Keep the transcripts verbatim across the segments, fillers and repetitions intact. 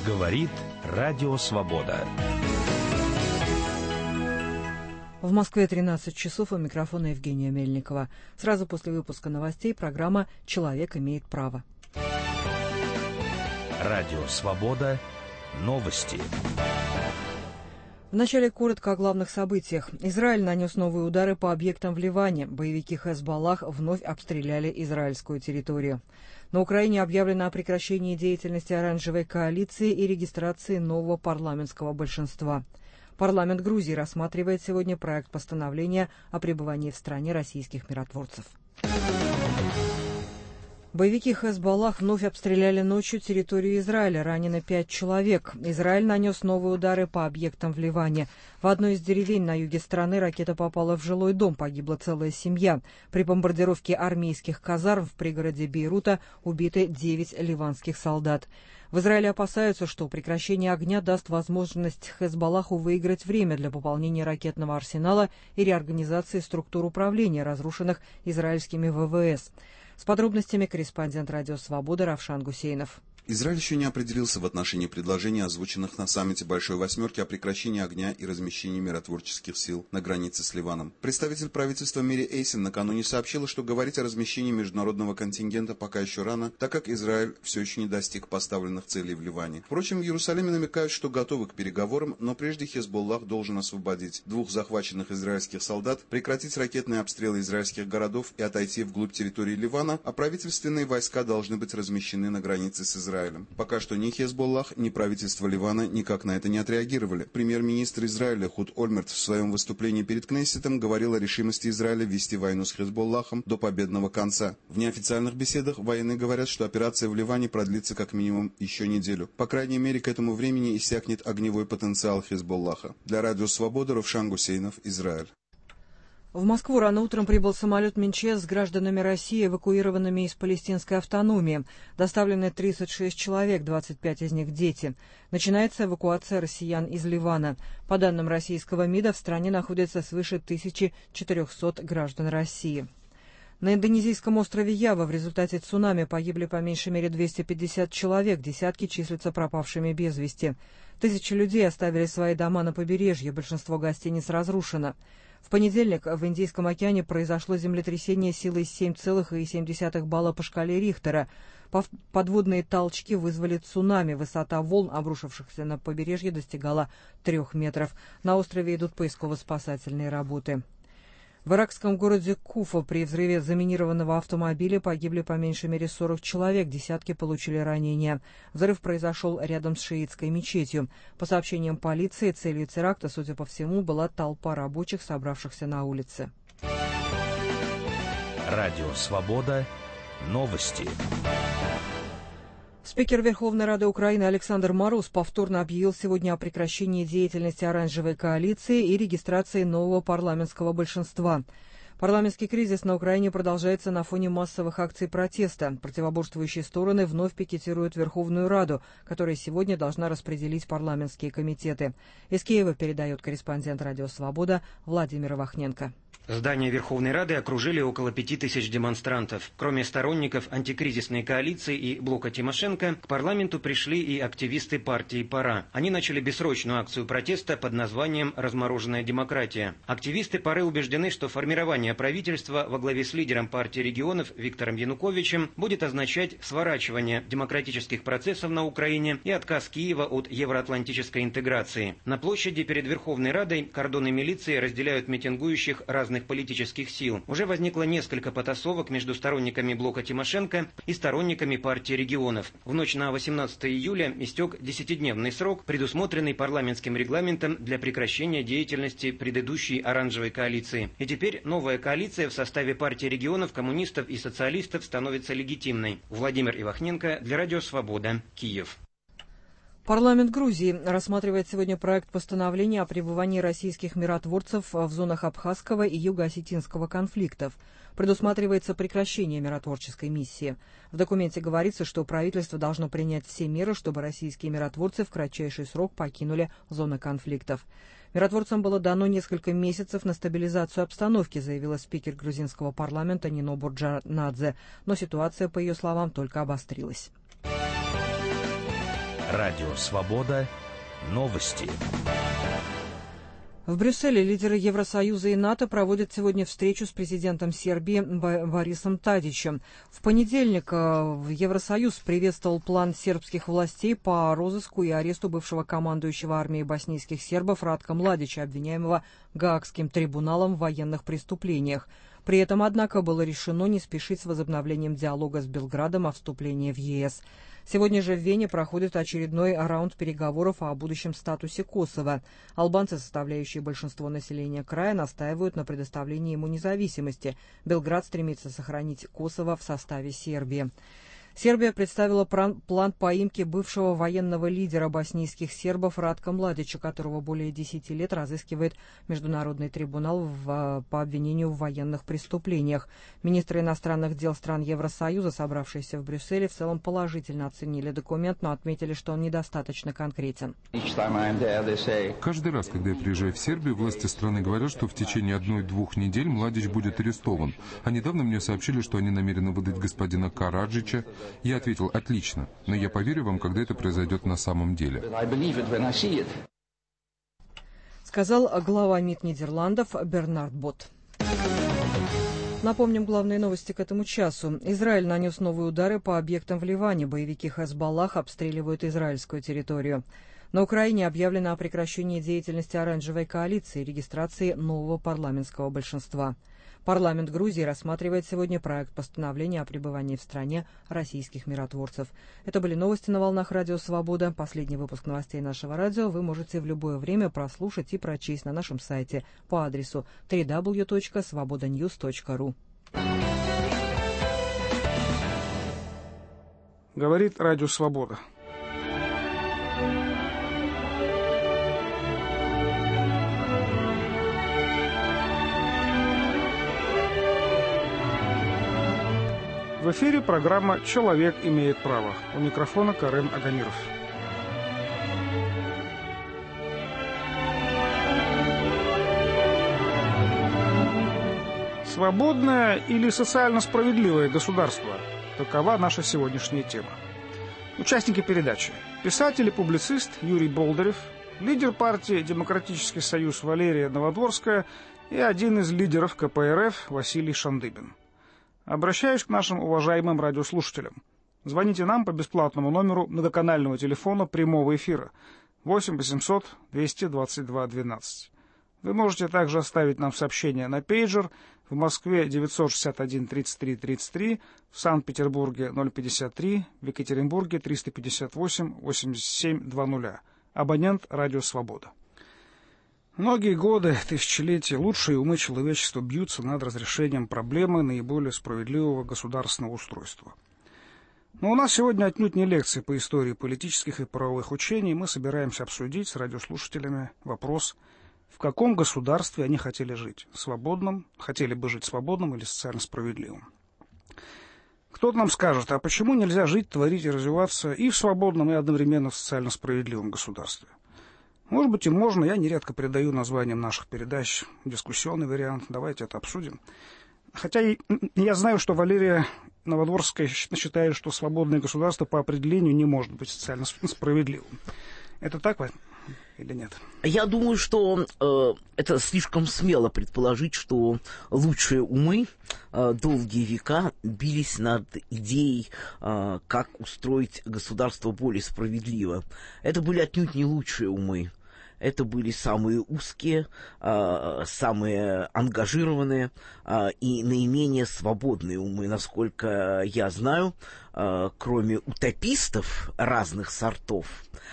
Говорит Радио Свобода. В Москве тринадцать часов, у микрофона Евгения Мельникова. Сразу после выпуска новостей программа «Человек имеет право». Радио Свобода. Новости. Вначале коротко о главных событиях. Израиль нанес новые удары по объектам в Ливане. Боевики Хезболлах вновь обстреляли израильскую территорию. На Украине объявлено о прекращении деятельности оранжевой коалиции и регистрации нового парламентского большинства. Парламент Грузии рассматривает сегодня проект постановления о пребывании в стране российских миротворцев. Боевики Хезболлах вновь обстреляли ночью территорию Израиля. Ранено пять человек. Израиль нанес новые удары по объектам в Ливане. В одной из деревень на юге страны ракета попала в жилой дом. Погибла целая семья. При бомбардировке армейских казарм в пригороде Бейрута убиты девять ливанских солдат. В Израиле опасаются, что прекращение огня даст возможность Хезболлаху выиграть время для пополнения ракетного арсенала и реорганизации структур управления, разрушенных израильскими ВВС. С подробностями корреспондент Радио Свобода Равшан Гусейнов. Израиль еще не определился в отношении предложений, озвученных на саммите Большой Восьмерки о прекращении огня и размещении миротворческих сил на границе с Ливаном. Представитель правительства Мири Эйсен накануне сообщила, что говорить о размещении международного контингента пока еще рано, так как Израиль все еще не достиг поставленных целей в Ливане. Впрочем, в Иерусалиме намекают, что готовы к переговорам, но прежде Хезболлах должен освободить двух захваченных израильских солдат, прекратить ракетные обстрелы израильских городов и отойти вглубь территории Ливана, а правительственные войска должны быть размещены на границе с Израилем. Пока что ни Хезболлах, ни правительство Ливана никак на это не отреагировали. Премьер-министр Израиля Худ Ольмерт в своем выступлении перед Кнессетом говорил о решимости Израиля вести войну с Хезболлахом до победного конца. В неофициальных беседах военные говорят, что операция в Ливане продлится как минимум еще неделю. По крайней мере, к этому времени иссякнет огневой потенциал Хезболлаха. Для Радио Свобода Равшан Гусейнов, Израиль. В Москву рано утром прибыл самолет Минчез с гражданами России, эвакуированными из палестинской автономии. Доставлены тридцать шесть человек, двадцать пять из них дети. Начинается эвакуация россиян из Ливана. По данным российского МИДа, в стране находится свыше тысячи четырехсот граждан России. На индонезийском острове Ява в результате цунами погибли по меньшей мере двести пятьдесят человек, десятки числятся пропавшими без вести. Тысячи людей оставили свои дома на побережье, большинство гостиниц разрушено. В понедельник в Индийском океане произошло землетрясение силой семь целых семь десятых балла по шкале Рихтера. Подводные толчки вызвали цунами. Высота волн, обрушившихся на побережье, достигала трех метров. На острове идут поисково-спасательные работы. В иракском городе Куфа при взрыве заминированного автомобиля погибли по меньшей мере сорок человек, десятки получили ранения. Взрыв произошел рядом с шиитской мечетью. По сообщениям полиции, целью теракта, судя по всему, была толпа рабочих, собравшихся на улице. Радио Свобода. Новости. Спикер Верховной Рады Украины Александр Мороз повторно объявил сегодня о прекращении деятельности оранжевой коалиции и регистрации нового парламентского большинства. Парламентский кризис на Украине продолжается на фоне массовых акций протеста. Противоборствующие стороны вновь пикетируют Верховную Раду, которая сегодня должна распределить парламентские комитеты. Из Киева передает корреспондент Радио Свобода Владимир Вахненко. Здание Верховной Рады окружили около пяти тысяч демонстрантов. Кроме сторонников антикризисной коалиции и блока Тимошенко, к парламенту пришли и активисты партии «Пора». Они начали бессрочную акцию протеста под названием «Размороженная демократия». Активисты «Поры» убеждены, что формирование правительства во главе с лидером партии регионов Виктором Януковичем будет означать сворачивание демократических процессов на Украине и отказ Киева от евроатлантической интеграции. На площади перед Верховной Радой кордоны милиции разделяют митингующих разных политических сил. Уже возникло несколько потасовок между сторонниками блока Тимошенко и сторонниками партии регионов. В ночь на восемнадцатое июля истек десятидневный срок, предусмотренный парламентским регламентом для прекращения деятельности предыдущей оранжевой коалиции. И теперь новая коалиция в составе партии регионов, коммунистов и социалистов становится легитимной. Владимир Ивахненко для Радио Свобода, Киев. Парламент Грузии рассматривает сегодня проект постановления о пребывании российских миротворцев в зонах Абхазского и Юго-Осетинского конфликтов. Предусматривается прекращение миротворческой миссии. В документе говорится, что правительство должно принять все меры, чтобы российские миротворцы в кратчайший срок покинули зоны конфликтов. Миротворцам было дано несколько месяцев на стабилизацию обстановки, заявила спикер грузинского парламента Нино Бурджанадзе, но ситуация, по ее словам, только обострилась. Радио «Свобода». Новости. В Брюсселе лидеры Евросоюза и НАТО проводят сегодня встречу с президентом Сербии Борисом Тадичем. В понедельник Евросоюз приветствовал план сербских властей по розыску и аресту бывшего командующего армией боснийских сербов Ратка Младича, обвиняемого Гаагским трибуналом в военных преступлениях. При этом, однако, было решено не спешить с возобновлением диалога с Белградом о вступлении в ЕС. Сегодня же в Вене проходит очередной раунд переговоров о будущем статусе Косово. Албанцы, составляющие большинство населения края, настаивают на предоставлении ему независимости. Белград стремится сохранить Косово в составе Сербии. Сербия представила план поимки бывшего военного лидера боснийских сербов Ратка Младича, которого более десяти лет разыскивает Международный трибунал в, по обвинению в военных преступлениях. Министры иностранных дел стран Евросоюза, собравшиеся в Брюсселе, в целом положительно оценили документ, но отметили, что он недостаточно конкретен. Каждый раз, когда я приезжаю в Сербию, власти страны говорят, что в течение одной-двух недель Младич будет арестован. А недавно мне сообщили, что они намерены выдать господина Караджича. Я ответил: отлично, но я поверю вам, когда это произойдет на самом деле. Сказал глава МИД Нидерландов Бернард Бот. Напомним главные новости к этому часу. Израиль нанес новые удары по объектам в Ливане. Боевики Хезболлах обстреливают израильскую территорию. На Украине объявлено о прекращении деятельности оранжевой коалиции и регистрации нового парламентского большинства. Парламент Грузии рассматривает сегодня проект постановления о пребывании в стране российских миротворцев. Это были новости на волнах Радио Свобода. Последний выпуск новостей нашего радио вы можете в любое время прослушать и прочесть на нашем сайте по адресу дабл ю дабл ю дабл ю точка свобода ньюс точка ру. Говорит Радио Свобода. В эфире программа «Человек имеет право». У микрофона Карен Агамиров. Свободное или социально справедливое государство – такова наша сегодняшняя тема. Участники передачи: писатель и публицист Юрий Болдырев, лидер партии «Демократический союз» Валерия Новодворская и один из лидеров ка пэ эр эф Василий Шандыбин. Обращаюсь к нашим уважаемым радиослушателям. Звоните нам по бесплатному номеру многоканального телефона прямого эфира восемь восемьсот двести двадцать два двенадцать. Вы можете также оставить нам сообщение на пейджер в Москве девятьсот шестьдесят один тридцать три тридцать три, в Санкт-Петербурге ноль пятьдесят три, в Екатеринбурге триста пятьдесят восемь восемьдесят семь двадцать. Абонент Радио Свобода. Многие годы, тысячелетия, лучшие умы человечества бьются над разрешением проблемы наиболее справедливого государственного устройства. Но у нас сегодня отнюдь не лекции по истории политических и правовых учений. Мы собираемся обсудить с радиослушателями вопрос, в каком государстве они хотели жить. Свободном, хотели бы жить свободным или социально справедливым. Кто-то нам скажет: а почему нельзя жить, творить и развиваться и в свободном, и одновременно в социально справедливом государстве? Может быть, и можно. Я нередко придаю названиям наших передач дискуссионный вариант. Давайте это обсудим. Хотя я знаю, что Валерия Новодворская считает, что свободное государство по определению не может быть социально справедливым. Это так, Валь? Или нет? Я думаю, что э, это слишком смело предположить, что лучшие умы э, долгие века бились над идеей, э, как устроить государство более справедливо. Это были отнюдь не лучшие умы. Это были самые узкие, э, самые ангажированные э, и наименее свободные умы. Насколько я знаю, э, кроме утопистов разных сортов,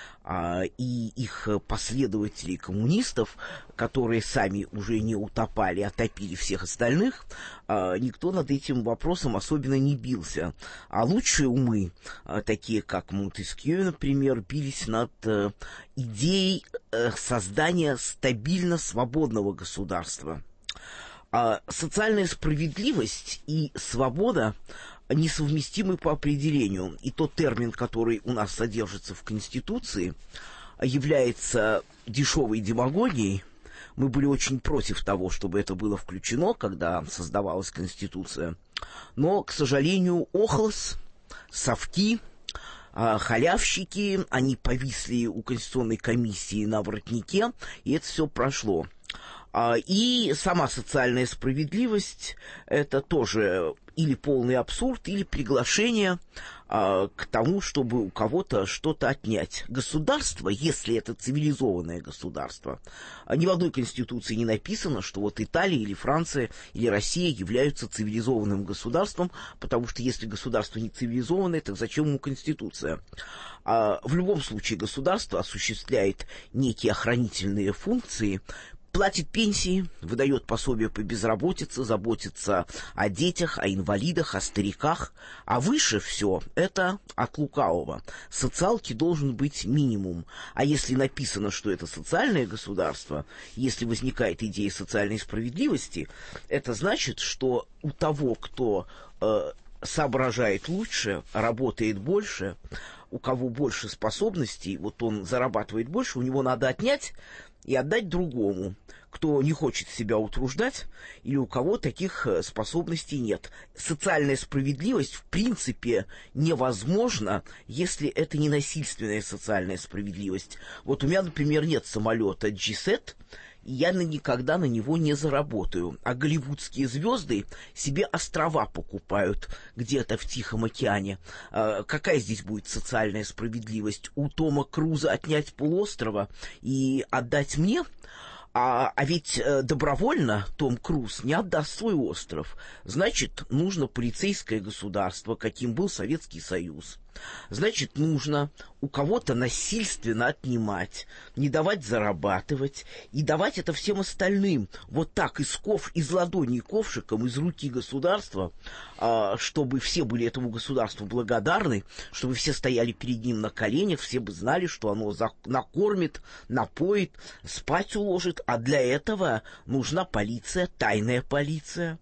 и их последователей коммунистов, которые сами уже не утопали, а топили всех остальных, никто над этим вопросом особенно не бился. А лучшие умы, такие как Монтескье, например, бились над идеей создания стабильно свободного государства. Социальная справедливость и свобода несовместимы по определению, и тот термин, который у нас содержится в Конституции, является дешевой демагогией. Мы были очень против того, чтобы это было включено, когда создавалась Конституция. Но, к сожалению, охлос, совки, халявщики, они повисли у Конституционной комиссии на воротнике, и это все прошло. И сама социальная справедливость – это тоже или полный абсурд, или приглашение а, к тому, чтобы у кого-то что-то отнять. Государство, если это цивилизованное государство, ни в одной конституции не написано, что вот Италия или Франция или Россия являются цивилизованным государством, потому что если государство не цивилизованное, так зачем ему конституция? А, в любом случае государство осуществляет некие охранительные функции, платит пенсии, выдает пособия по безработице, заботится о детях, о инвалидах, о стариках. А выше все это от лукавого. Социалки должен быть минимум. А если написано, что это социальное государство, если возникает идея социальной справедливости, это значит, что у того, кто э, соображает лучше, работает больше, у кого больше способностей, вот он зарабатывает больше, у него надо отнять и отдать другому, кто не хочет себя утруждать или у кого таких способностей нет. Социальная справедливость в принципе невозможна, если это не насильственная социальная справедливость. Вот у меня, например, нет самолета джи сет, и я никогда на него не заработаю. А голливудские звезды себе острова покупают где-то в Тихом океане. А какая здесь будет социальная справедливость? У Тома Круза отнять полуострова и отдать мне? А, а ведь э, добровольно Том Круз не отдаст свой остров. Значит, нужно полицейское государство, каким был Советский Союз. Значит, нужно у кого-то насильственно отнимать, не давать зарабатывать и давать это всем остальным. Вот так, из, ков, из ладони ковшиком, из руки государства, а, чтобы все были этому государству благодарны, чтобы все стояли перед ним на коленях, все бы знали, что оно за, накормит, напоит, спать уложит. А для этого нужна полиция, тайная полиция,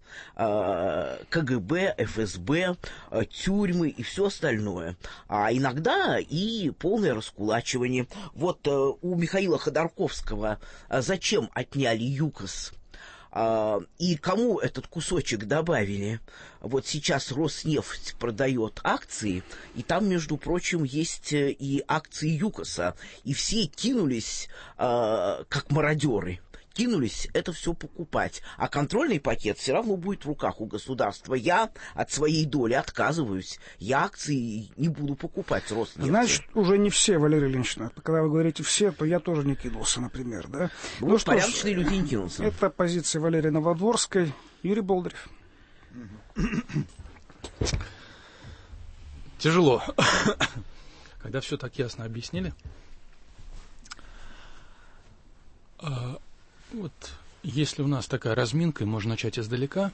а, ка гэ бэ, эф эс бэ, а, тюрьмы и все остальное. А иногда и полное раскулачивание. Вот э, у Михаила Ходорковского э, зачем отняли ЮКОС? Э, и кому этот кусочек добавили? Вот сейчас Роснефть продает акции, и там, между прочим, есть и акции ЮКОСа. И все кинулись, э, как мародеры, кинулись это все покупать. А контрольный пакет все равно будет в руках у государства. Я от своей доли отказываюсь. Я акции не буду покупать Роснефти. Значит, уже не все, Валерий Ильич. Когда вы говорите «все», то я тоже не кинулся, например. Да? Ну, ну порядочные люди не кинулся. Это позиция Валерии Новодворской. Юрий Болдырев. Тяжело. Когда все так ясно объяснили. Вот, если у нас такая разминка, и можно начать издалека,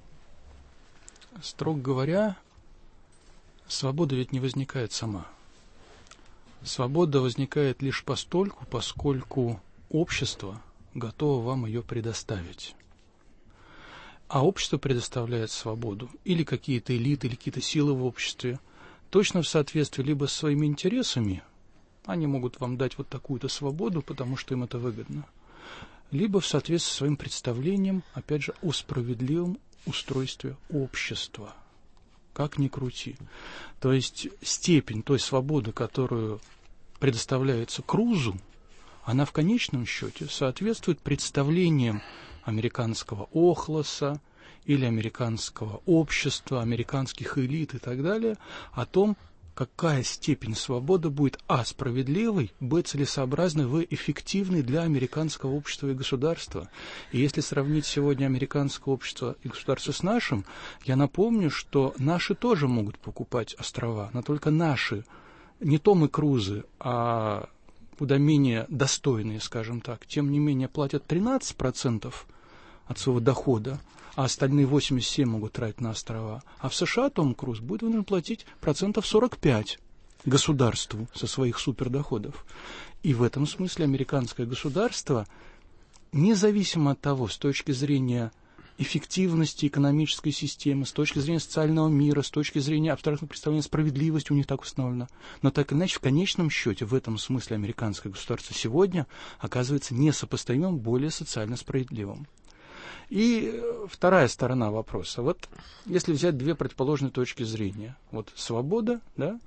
строго говоря, свобода ведь не возникает сама. Свобода возникает лишь постольку, поскольку общество готово вам ее предоставить. А общество предоставляет свободу, или какие-то элиты, или какие-то силы в обществе, точно в соответствии либо с своими интересами, они могут вам дать вот такую-то свободу, потому что им это выгодно, либо в соответствии со своим представлением, опять же, о справедливом устройстве общества. Как ни крути. То есть степень той свободы, которую предоставляется Крузу, она в конечном счете соответствует представлениям американского охлоса или американского общества, американских элит и так далее о том, какая степень свободы будет а. справедливой, б. целесообразной, в. эффективной для американского общества и государства. И если сравнить сегодня американское общество и государство с нашим, я напомню, что наши тоже могут покупать острова, но только наши, не Томы Крузы, а куда менее достойные, скажем так, тем не менее платят тринадцать процентов от своего дохода, а остальные восемьдесят семь могут тратить на острова. А в США Том Круз будет вынужден платить процентов сорок пять государству со своих супердоходов. И в этом смысле американское государство, независимо от того, с точки зрения эффективности экономической системы, с точки зрения социального мира, с точки зрения абстрактного представления справедливости у них так установлено. Но так или иначе, в конечном счете, в этом смысле американское государство сегодня оказывается несопоставимым, более социально справедливым. И вторая сторона вопроса. Вот если взять две противоположные точки зрения. Вот свобода, да,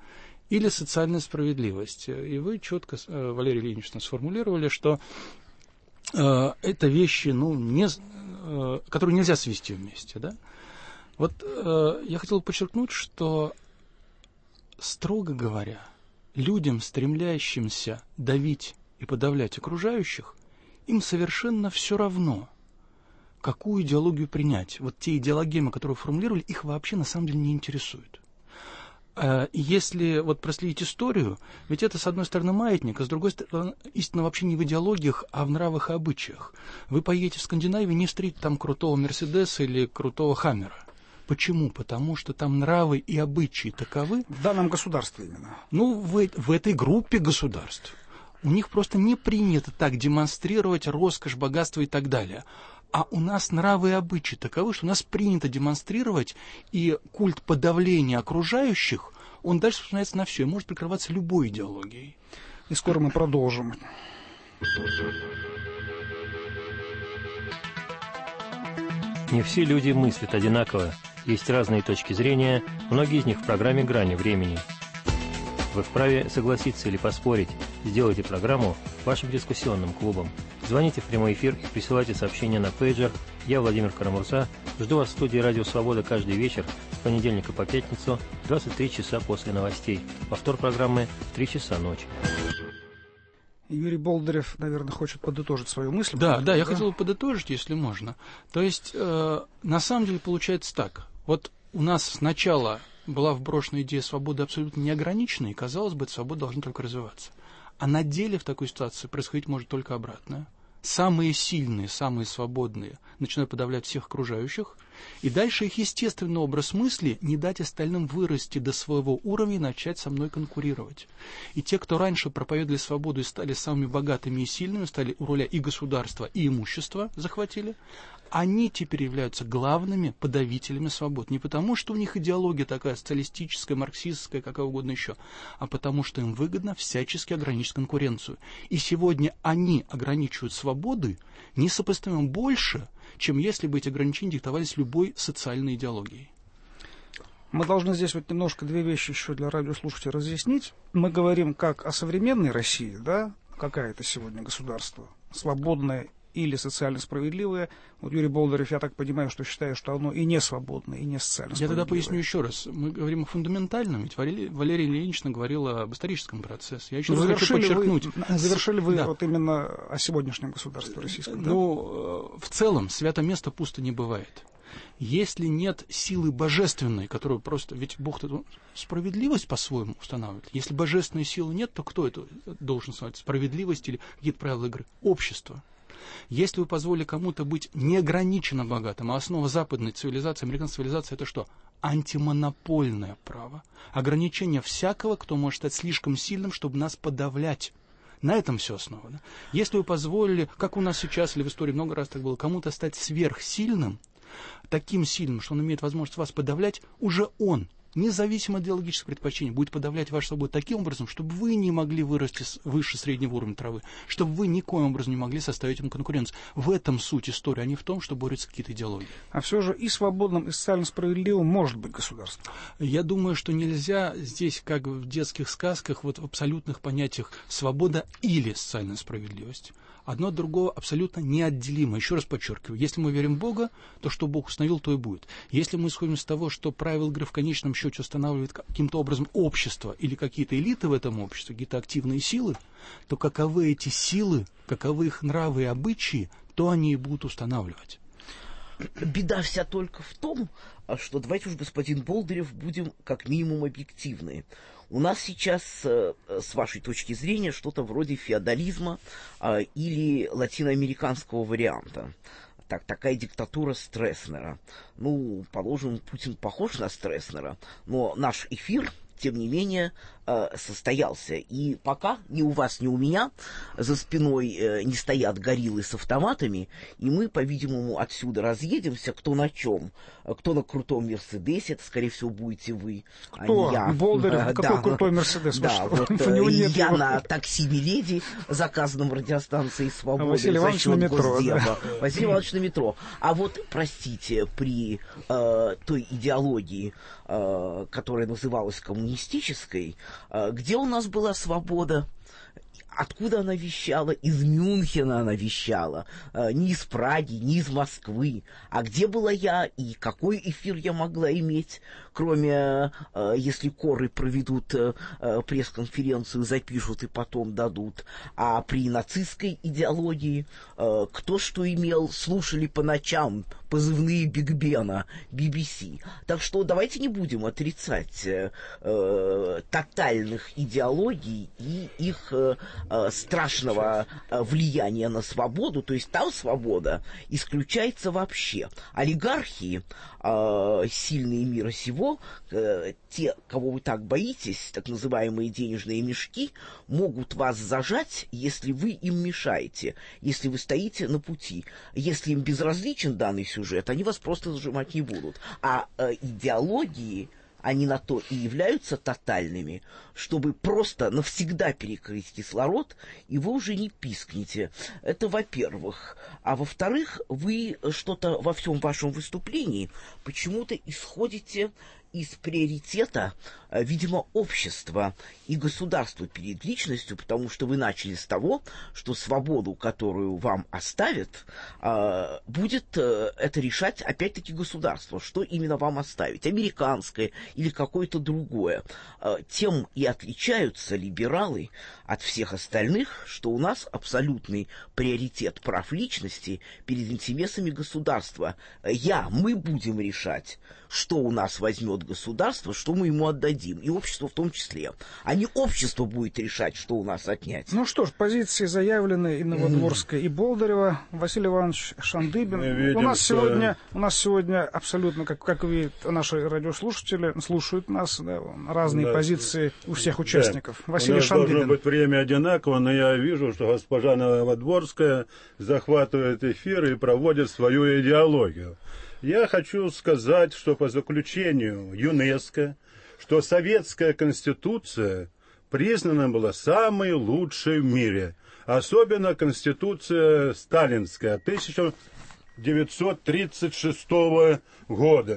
или социальная справедливость. И вы четко, Валерий Ильич, сформулировали, что э, это вещи, ну, не, э, которые нельзя свести вместе. Да? Вот э, я хотел подчеркнуть, что, строго говоря, людям, стремящимся давить и подавлять окружающих, им совершенно все равно, какую идеологию принять. Вот те идеологемы, которые формулировали, их вообще на самом деле не интересуют. Если вот проследить историю, ведь это, с одной стороны, маятник, а с другой стороны, истина вообще не в идеологиях, а в нравах и обычаях. Вы поедете в Скандинавию, не встретите там крутого Мерседеса или крутого Хаммера. Почему? Потому что там нравы и обычаи таковы. В данном государстве именно. Ну, в, в этой группе государств. У них просто не принято так демонстрировать роскошь, богатство и так далее. А у нас нравы и обычаи таковы, что у нас принято демонстрировать, и культ подавления окружающих, он дальше распространяется на все и может прикрываться любой идеологией. И скоро мы продолжим. Не все люди мыслят одинаково. Есть разные точки зрения, многие из них в программе «Грани времени». Вы вправе согласиться или поспорить. Сделайте программу вашим дискуссионным клубом. Звоните в прямой эфир и присылайте сообщения на пейджер. Я, Владимир Карамурза, жду вас в студии «Радио Свобода» каждый вечер с понедельника по пятницу в двадцать три часа после новостей. Повтор программы в три часа ночи. Юрий Болдырев, наверное, хочет подытожить свою мысль. Да, да, я хотел бы подытожить, если можно. То есть, э, на самом деле, получается так. Вот у нас сначала была вброшена идея свободы абсолютно неограниченной, и, казалось бы, эта свобода должна только развиваться. А на деле в такой ситуации происходить может только обратное. Самые сильные, самые свободные начинают подавлять всех окружающих, и дальше их естественный образ мысли не дать остальным вырасти до своего уровня и начать со мной конкурировать. И те, кто раньше проповедовали свободу и стали самыми богатыми и сильными, стали у руля и государства, и имущества захватили, они теперь являются главными подавителями свобод. Не потому, что у них идеология такая социалистическая, марксистская, какая угодно еще, а потому, что им выгодно всячески ограничить конкуренцию. И сегодня они ограничивают свободы несопоставимо больше, чем если бы эти ограничения диктовались любой социальной идеологией. Мы должны здесь вот немножко две вещи еще для радиослушателей разъяснить. Мы говорим как о современной России, да, какая это сегодня государство, свободное или социально справедливое. Вот Юрий Болдырев, я так понимаю, что считает, что оно и не свободное, и не социально справедливое. Я тогда поясню еще раз. Мы говорим о фундаментальном, ведь Валерий, Валерий Ильинична говорила об историческом процессе. Я еще раз хочу подчеркнуть. Вы, завершили вы да. вот именно о сегодняшнем государстве российском? Ну, да? В целом, свято место пусто не бывает. Если нет силы божественной, которую просто... Ведь Бог справедливость по-своему устанавливает. Если божественной силы нет, то кто это должен устанавливать? Справедливость или какие-то правила игры? Общество. Если вы позволили кому-то быть неограниченно богатым, а основа западной цивилизации, американской цивилизации, это что? Антимонопольное право. Ограничение всякого, кто может стать слишком сильным, чтобы нас подавлять. На этом все основано. Если вы позволили, как у нас сейчас или в истории много раз так было, кому-то стать сверхсильным, таким сильным, что он имеет возможность вас подавлять, уже он, независимо от идеологических предпочтений, будет подавлять вашу свободу таким образом, чтобы вы не могли вырасти выше среднего уровня травы, чтобы вы никоим образом не могли составить ему конкуренцию. В этом суть истории, а не в том, что борются какие-то идеологии. А все же и свободным, и социально справедливым может быть государство. Я думаю, что нельзя здесь, как в детских сказках, вот в абсолютных понятиях свобода или социальная справедливость. Одно от другого абсолютно неотделимо. Еще раз подчеркиваю, если мы верим в Бога, то что Бог установил, то и будет. Если мы исходим из того, что правила игры в конечном счете устанавливает каким-то образом общество или какие-то элиты в этом обществе, какие-то активные силы, то каковы эти силы, каковы их нравы и обычаи, то они и будут устанавливать. Беда вся только в том, что давайте уж, господин Болдырев, будем как минимум объективны. У нас сейчас, с вашей точки зрения, что-то вроде феодализма а, или латиноамериканского варианта. Так, такая диктатура Стресснера. Ну, положим, Путин похож на Стресснера, но наш эфир, тем не менее, состоялся. И пока ни у вас, ни у меня за спиной не стоят гориллы с автоматами, и мы, по-видимому, отсюда разъедемся, кто на чем. Кто на крутом Мерседесе, это, скорее всего, будете вы, кто? а не я. Болдырев, да, какой крутой Мерседес? Да, вот, я на такси «Миледи», заказанном радиостанцией «Свобода». А Василий Иванович на метро. Да. Василий Иванович на метро. А вот, простите, при э, той идеологии, э, которая называлась коммунизмом, коммунистической, где у нас была свобода? Откуда она вещала? Из Мюнхена она вещала. Не из Праги, не из Москвы. А где была я и какой эфир я могла иметь, кроме, если коры проведут пресс-конференцию, запишут и потом дадут. А при нацистской идеологии кто что имел, слушали по ночам позывные Биг Бена, би би си. Так что давайте не будем отрицать э, тотальных идеологий и их э, страшного влияния на свободу. То есть там свобода исключается вообще. Олигархии, э, сильные мира сего, э, те, кого вы так боитесь, так называемые денежные мешки, могут вас зажать, если вы им мешаете, если вы стоите на пути. Если им безразличен данный сюжет, они вас просто зажимать не будут. А э, идеологии, они на то и являются тотальными, чтобы просто навсегда перекрыть кислород, и вы уже не пискнете. Это во-первых. А во-вторых, вы что-то во всем вашем выступлении почему-то исходите из приоритета, видимо, общества и государства перед личностью, потому что вы начали с того, что свободу, которую вам оставят, будет это решать опять-таки государство, что именно вам оставить, американское или какое-то другое. Тем и отличаются либералы от всех остальных, что у нас абсолютный приоритет прав личности перед интересами государства. Я, мы будем решать, что у нас возьмет государство, что мы ему отдадим, и общество в том числе. А не общество будет решать, что у нас отнять. Ну что ж, позиции заявлены и Новодворская, и Болдырева. Василий Иванович Шандыбин. Видим, у нас что... сегодня, у нас сегодня абсолютно, как, как видят наши радиослушатели, слушают нас, да, разные да. позиции у всех участников. Да. Василий у нас Шандыбин. Должно быть время одинаково, но я вижу, что госпожа Новодворская захватывает эфир и проводит свою идеологию. Я хочу сказать, что по заключению ЮНЕСКО, что советская конституция признана была самой лучшей в мире. Особенно конституция сталинская тысяча девятьсот тридцать шестого года.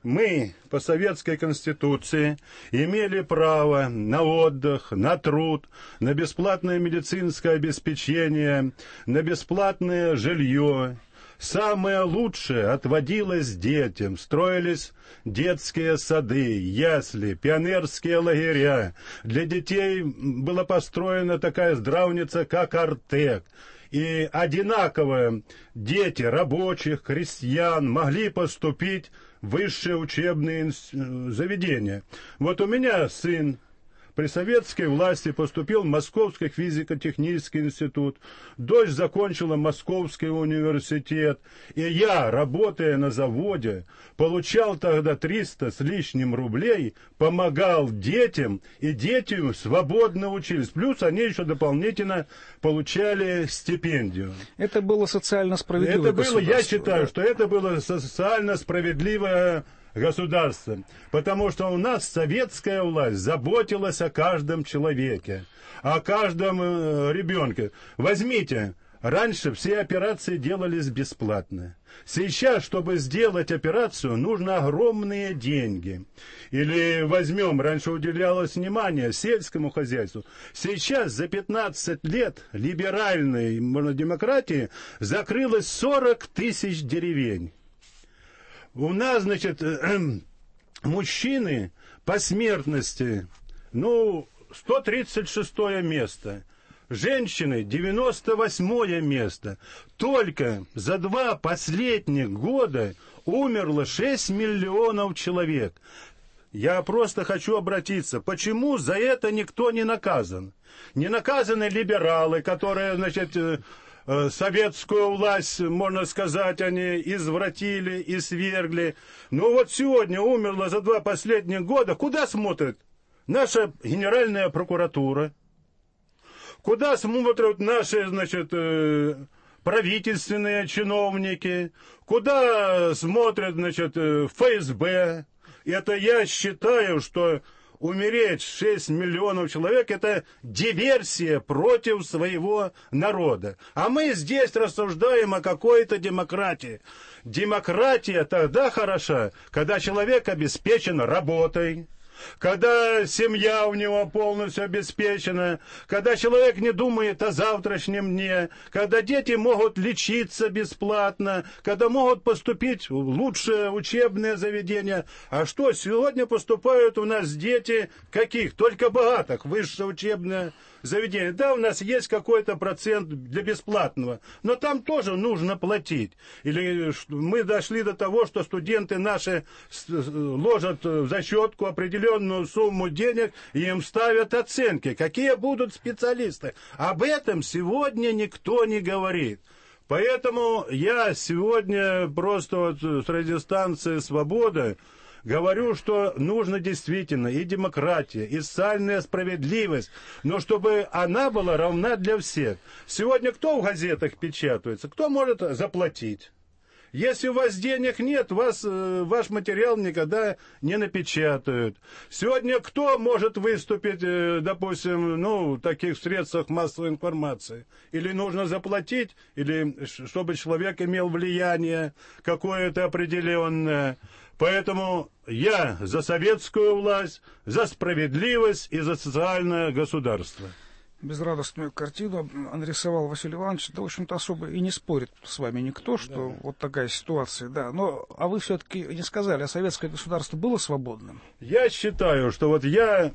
Мы по советской конституции имели право на отдых, на труд, на бесплатное медицинское обеспечение, на бесплатное жилье. Самое лучшее отводилось детям, строились детские сады, ясли, пионерские лагеря. Для детей была построена такая здравница, как Артек. И одинаково дети рабочих, крестьян могли поступить в высшие учебные заведения. Вот у меня сын при советской власти поступил в Московский физико-технический институт. Дочь закончила Московский университет. И я, работая на заводе, получал тогда триста с лишним рублей, помогал детям, и дети свободно учились. Плюс они еще дополнительно получали стипендию. Это было социально справедливое это было, я считаю, да? что это было социально справедливое государство, потому что у нас советская власть заботилась о каждом человеке, о каждом э, ребенке. Возьмите, раньше все операции делались бесплатно. Сейчас, чтобы сделать операцию, нужно огромные деньги. Или возьмем, раньше уделялось внимание сельскому хозяйству. Сейчас за пятнадцать лет либеральной демократии закрылось сорок тысяч деревень. У нас, значит, мужчины по смертности, ну, сто тридцать шестое место. Женщины девяносто восьмое место. Только за два последних года умерло шесть миллионов человек. Я просто хочу обратиться, почему за это никто не наказан? Не наказаны либералы, которые, значит, советскую власть, можно сказать, они извратили и свергли. Ну вот сегодня умерло за два последних года. Куда смотрит наша Генеральная прокуратура? Куда смотрят наши, значит, правительственные чиновники? Куда смотрят, значит, эф эс бэ? Это я считаю, что умереть шесть миллионов человек – это диверсия против своего народа. А мы здесь рассуждаем о какой-то демократии. Демократия тогда хороша, когда человек обеспечен работой, когда семья у него полностью обеспечена, когда человек не думает о завтрашнем дне, когда дети могут лечиться бесплатно, когда могут поступить в лучшее учебное заведение. А что, сегодня поступают у нас дети каких? Только богатых, высшее учебное заведение. Да, у нас есть какой-то процент для бесплатного, но там тоже нужно платить. Или мы дошли до того, что студенты наши ложат в зачетку определенную сумму денег и им ставят оценки. Какие будут специалисты? Об этом сегодня никто не говорит. Поэтому я сегодня просто вот с радиостанции «Свобода» говорю, что нужно действительно и демократия, и социальная справедливость, но чтобы она была равна для всех. Сегодня кто в газетах печатается? Кто может заплатить? Если у вас денег нет, вас, ваш материал никогда не напечатают. Сегодня кто может выступить, допустим, ну, в таких средствах массовой информации? Или нужно заплатить, или чтобы человек имел влияние какое-то определенное. Поэтому я за советскую власть, за справедливость и за социальное государство. Безрадостную картину нарисовал Василий Иванович. Да, в общем-то, особо и не спорит с вами никто, что да. Вот такая ситуация, да. Но, а вы все-таки не сказали, а советское государство было свободным? Я считаю, что вот я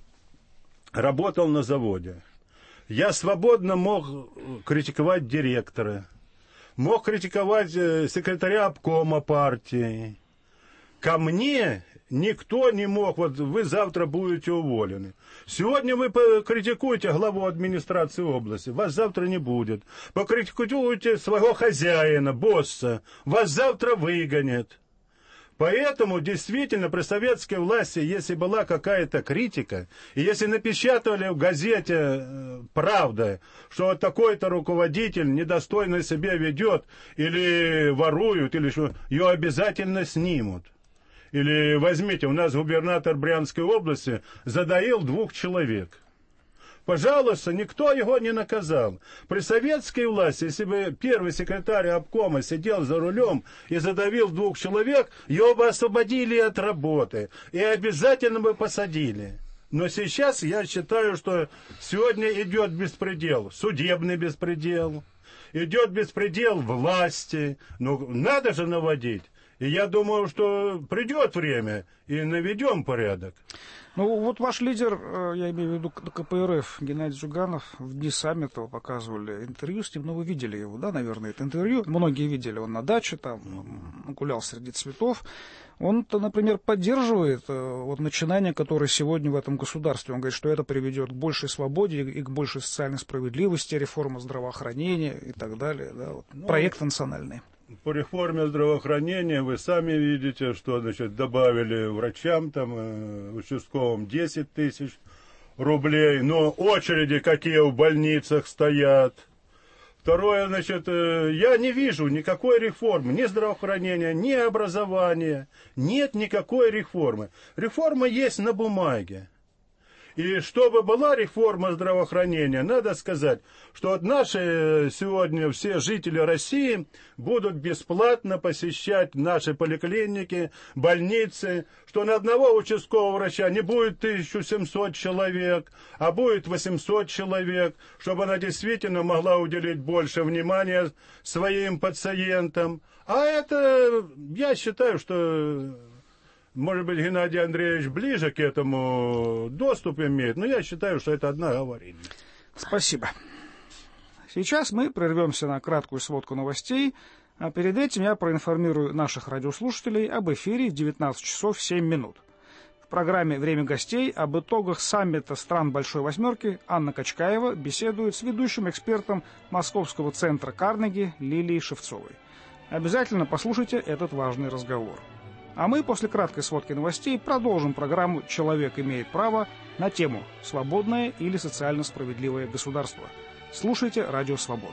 работал на заводе. Я свободно мог критиковать директора, мог критиковать секретаря обкома партии. Ко мне никто не мог, вот вы завтра будете уволены. Сегодня вы покритикуете главу администрации области, вас завтра не будет. Покритикуете своего хозяина, босса, вас завтра выгонят. Поэтому действительно при советской власти, если была какая-то критика, и если напечатали в газете «Правда», что вот такой-то руководитель недостойно себя ведет, или воруют, или что, ее обязательно снимут. Или возьмите, у нас губернатор Брянской области задоил двух человек. Пожалуйста, никто его не наказал. При советской власти, если бы первый секретарь обкома сидел за рулем и задавил двух человек, его бы освободили от работы и обязательно бы посадили. Но сейчас я считаю, что сегодня идет беспредел, судебный беспредел, идет беспредел власти. Ну, надо же наводить. И я думаю, что придет время, и наведем порядок. Ну, вот ваш лидер, я имею в виду ка пэ эр эф, Геннадий Зюганов, в дни саммита показывали интервью с ним, ну, вы видели его, да, наверное, это интервью. Многие видели, он на даче, там, гулял среди цветов. Он-то, например, поддерживает вот начинания, которые сегодня в этом государстве. Он говорит, что это приведет к большей свободе и к большей социальной справедливости, реформа здравоохранения и так далее, да, вот, ну, проект национальный. По реформе здравоохранения вы сами видите, что, значит, добавили врачам, там, участковым десять тысяч рублей, но очереди какие в больницах стоят. Второе, значит, я не вижу никакой реформы, ни здравоохранения, ни образования. Нет никакой реформы. Реформа есть на бумаге. И чтобы была реформа здравоохранения, надо сказать, что вот наши сегодня все жители России будут бесплатно посещать наши поликлиники, больницы, что на одного участкового врача не будет тысяча семьсот человек, а будет восемьсот человек, чтобы она действительно могла уделить больше внимания своим пациентам. А это, я считаю, что... Может быть, Геннадий Андреевич ближе к этому доступ имеет, но я считаю, что это одна говорильня. Спасибо. Сейчас мы прервемся на краткую сводку новостей, а перед этим я проинформирую наших радиослушателей об эфире в девятнадцать часов семь минут. В программе «Время гостей» об итогах саммита стран Большой Восьмерки Анна Качкаева беседует с ведущим экспертом Московского центра Карнеги Лилией Шевцовой. Обязательно послушайте этот важный разговор. А мы после краткой сводки новостей продолжим программу «Человек имеет право» на тему «Свободное или социально справедливое государство». Слушайте «Радио Свобода».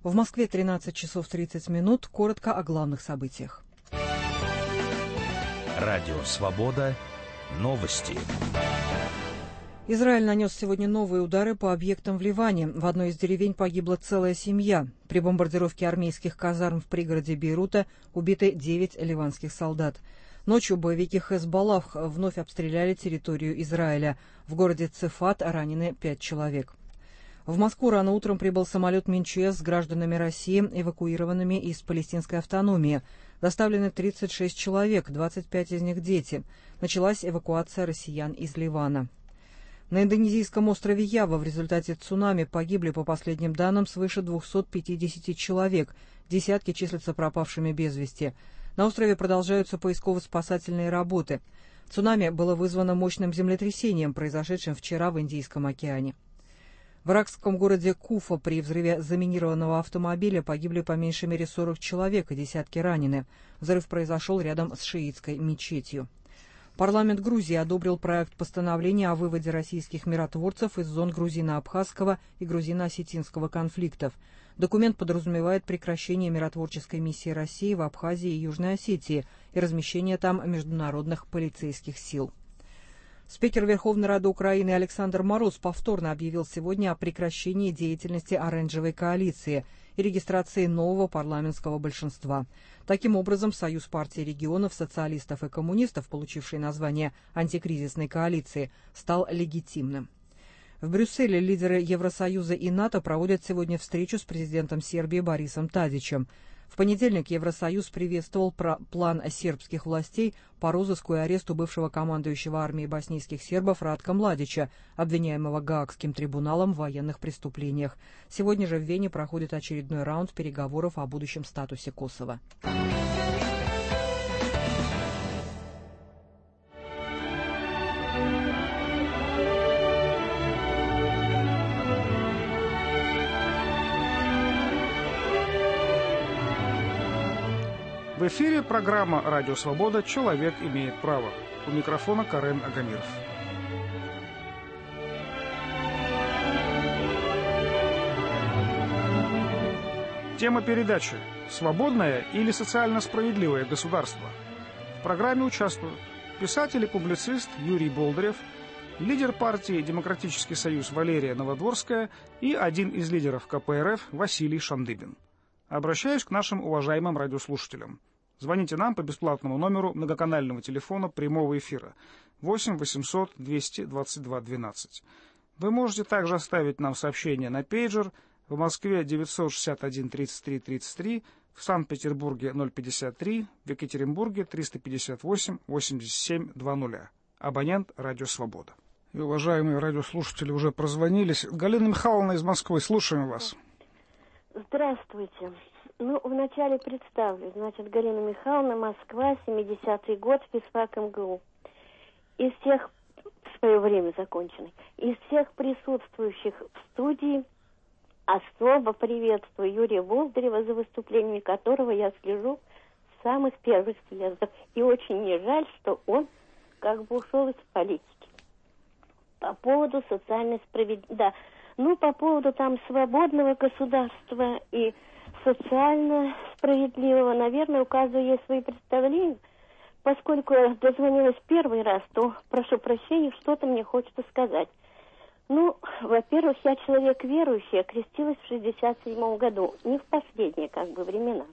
В Москве тринадцать часов тридцать минут. Коротко о главных событиях. Радио «Свобода». Новости. Израиль нанес сегодня новые удары по объектам в Ливане. В одной из деревень погибла целая семья. При бомбардировке армейских казарм в пригороде Бейрута убиты девять ливанских солдат. Ночью боевики Хезболлах вновь обстреляли территорию Израиля. В городе Цефат ранены пять человек. В Москву рано утром прибыл самолет Минчез с гражданами России, эвакуированными из палестинской автономии. Доставлены тридцать шесть человек, двадцать пять из них дети. Началась эвакуация россиян из Ливана. На индонезийском острове Ява в результате цунами погибли, по последним данным, свыше двухсот пятидесяти человек. Десятки числятся пропавшими без вести. На острове продолжаются поисково-спасательные работы. Цунами было вызвано мощным землетрясением, произошедшим вчера в Индийском океане. В иракском городе Куфа при взрыве заминированного автомобиля погибли по меньшей мере сорок человек и десятки ранены. Взрыв произошел рядом с шиитской мечетью. Парламент Грузии одобрил проект постановления о выводе российских миротворцев из зон грузино-абхазского и грузино-осетинского конфликтов. Документ подразумевает прекращение миротворческой миссии России в Абхазии и Южной Осетии и размещение там международных полицейских сил. Спикер Верховной Рады Украины Александр Мороз повторно объявил сегодня о прекращении деятельности оранжевой коалиции и регистрации нового парламентского большинства. Таким образом, Союз партий регионов, социалистов и коммунистов, получивший название антикризисной коалиции, стал легитимным. В Брюсселе лидеры Евросоюза и НАТО проводят сегодня встречу с президентом Сербии Борисом Тадичем. В понедельник Евросоюз приветствовал план сербских властей по розыску и аресту бывшего командующего армией боснийских сербов Радка Младича, обвиняемого Гаагским трибуналом в военных преступлениях. Сегодня же в Вене проходит очередной раунд переговоров о будущем статусе Косово. В эфире программа «Радио Свобода. Человек имеет право». У микрофона Карен Агамиров. Тема передачи «Свободное или социально справедливое государство». В программе участвуют писатель и публицист Юрий Болдырев, лидер партии «Демократический союз» Валерия Новодворская и один из лидеров ка пэ эр эф Василий Шандыбин. Обращаюсь к нашим уважаемым радиослушателям. Звоните нам по бесплатному номеру многоканального телефона прямого эфира восемь восемьсот двести двадцать два двенадцать. Вы можете также оставить нам сообщение на пейджер в Москве девятьсот шестьдесят один тридцать три тридцать три, в Санкт-Петербурге ноль пятьдесят три, в Екатеринбурге триста пятьдесят восемь восемьдесят семь двадцать. Абонент «Радио Свобода». И уважаемые радиослушатели уже прозвонились. Галина Михайловна из Москвы, слушаем вас. Здравствуйте. Ну, вначале представлю. Значит, Галина Михайловна, Москва, семидесятый год, физфак эм гэ у. Из всех, в свое время законченный, из всех присутствующих в студии особо приветствую Юрия Болдырева, за выступлениями которого я слежу с самых первых съездов. И очень мне жаль, что он как бы ушел из политики. По поводу социальной справедливости. Да. Ну, по поводу там свободного государства и социально справедливого, наверное, у каждого есть свои представления. Поскольку я дозвонилась первый раз, то, прошу прощения, что-то мне хочется сказать. Ну, во-первых, я человек верующий, я крестилась в шестьдесят седьмом году, не в последние, как бы, времена.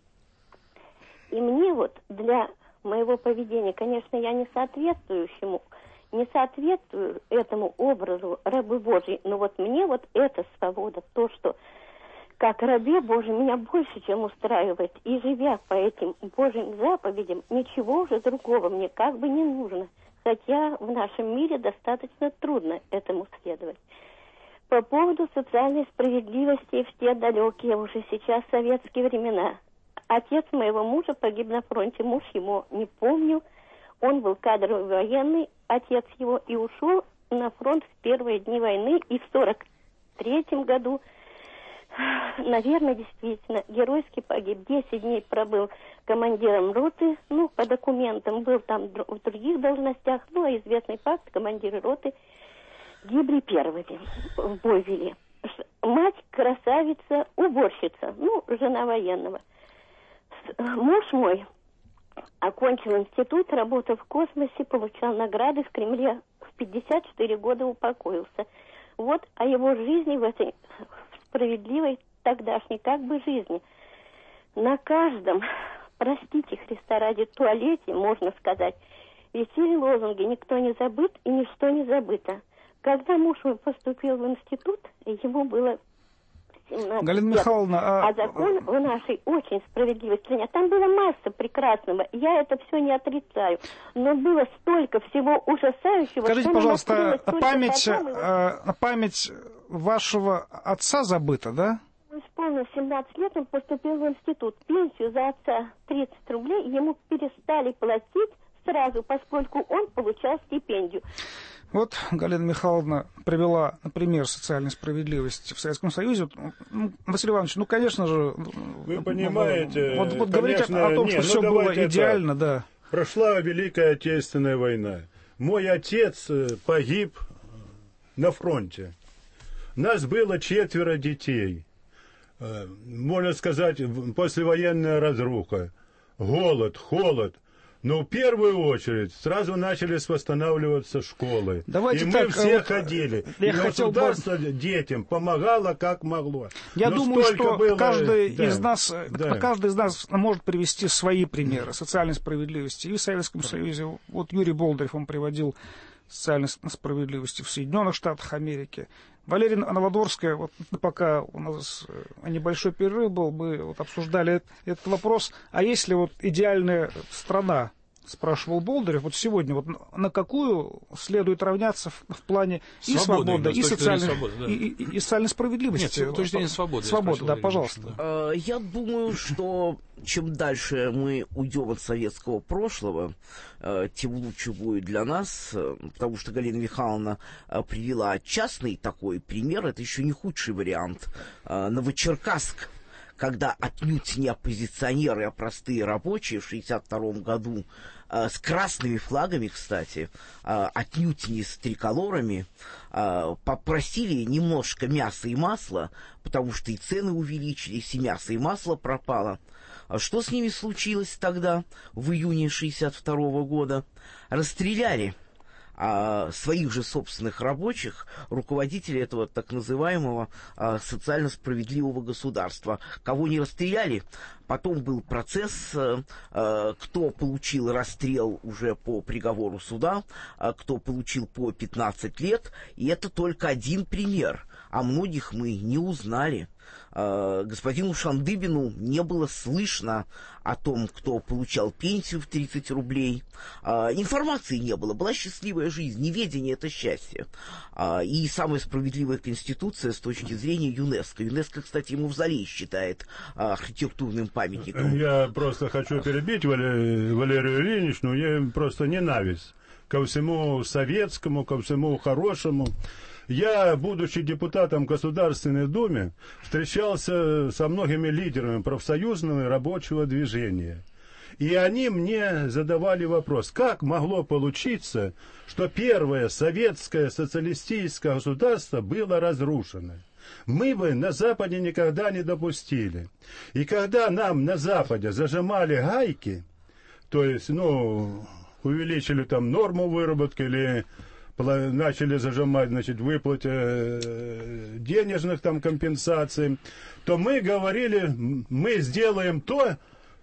И мне вот для моего поведения, конечно, я не соответствующему, не соответствую этому образу рабы Божьей, но вот мне вот эта свобода, то, что как рабе Божий меня больше, чем устраивает. И живя по этим Божьим заповедям, ничего уже другого мне как бы не нужно. Хотя в нашем мире достаточно трудно этому следовать. По поводу социальной справедливости в те далекие уже сейчас советские времена. Отец моего мужа погиб на фронте, муж его не помню. Он был кадровый военный, отец его, и ушел на фронт в первые дни войны. И в сорок третьем году, наверное, действительно, геройски погиб. Десять дней пробыл командиром роты, ну, по документам, был там в других должностях, ну, а известный факт, командиры роты гибли первыми, в бой вели. Мать красавица, уборщица, ну, жена военного. Муж мой окончил институт, работал в космосе, получал награды в Кремле, в пятьдесят четыре года упокоился. Вот о его жизни в этой справедливой тогдашней как бы жизни. На каждом, простите Христа ради, туалете, можно сказать, висели лозунги «Никто не забыт и ничто не забыто». Когда муж мой поступил в институт, ему было семнадцать Галина лет. Михайловна, а... а закон в нашей очень справедливой стране. Там была масса прекрасного. Я это все не отрицаю. Но было столько всего ужасающего. Скажите, что пожалуйста, память, потом, э, память вашего отца забыта, да? Он исполнил семнадцать лет, он поступил в институт. Пенсию за отца тридцать рублей ему перестали платить сразу, поскольку он получал стипендию. Вот Галина Михайловна привела, например, социальной справедливости в Советском Союзе. Ну, Василий Иванович, ну, конечно же... Вы понимаете... Вот, вот конечно, говорить о том, не, что ну, все было идеально, так. да. Прошла Великая Отечественная война. Мой отец погиб на фронте. Нас было четверо детей. Можно сказать, послевоенная разруха. Голод, холод. Но в первую очередь сразу начали восстанавливаться школы. Давайте и мы так, все вот, ходили. Я и хотел государство бы... детям помогало как могло. Я Но думаю, что было... каждый, да. из нас, да. каждый из нас может привести свои примеры социальной справедливости. И в Советском Союзе, вот Юрий Болдырев, он приводил социальной справедливости в Соединенных Штатах Америки. Валерия Новодворская, вот пока у нас небольшой перерыв был, мы вот обсуждали этот вопрос. А если вот идеальная страна, спрашивал Болдырев, вот сегодня вот на какую следует равняться в, в плане и свободы, и социальной, свободы, да. и, и, и социальной справедливости? Нет, с точки зрения свободы. Свобода, да, пожалуйста. Да. Я думаю, что чем дальше мы уйдем от советского прошлого, тем лучше будет для нас, потому что Галина Михайловна привела частный такой пример, это еще не худший вариант. Новочеркасск, когда отнюдь не оппозиционеры, а простые рабочие в шестьдесят втором году э, с красными флагами, кстати, э, отнюдь не с триколорами, э, попросили немножко мяса и масла, потому что и цены увеличились, и мясо, и масло пропало. А что с ними случилось тогда, в июне шестьдесят второго года? Расстреляли а, своих же собственных рабочих, руководителей этого так называемого а, социально справедливого государства. Кого не расстреляли, потом был процесс, а, а, кто получил расстрел уже по приговору суда, а, кто получил по пятнадцать лет, и это только один пример. О многих мы не узнали. Господину Шандыбину не было слышно о том, кто получал пенсию в тридцать рублей. Информации не было. Была счастливая жизнь. Неведение — это счастье. И самая справедливая конституция с точки зрения ЮНЕСКО. ЮНЕСКО, кстати, мавзолей считает архитектурным памятником. Я просто хочу перебить Валерию, Валерию Ильиничну. Я просто ненависть ко всему советскому, ко всему хорошему. Я, будучи депутатом Государственной Думы, встречался со многими лидерами профсоюзного и рабочего движения. И они мне задавали вопрос, как могло получиться, что первое советское социалистическое государство было разрушено. Мы бы на Западе никогда не допустили. И когда нам на Западе зажимали гайки, то есть, ну, увеличили там норму выработки или начали зажимать, значит, выплате денежных там компенсаций, то мы говорили, мы сделаем то,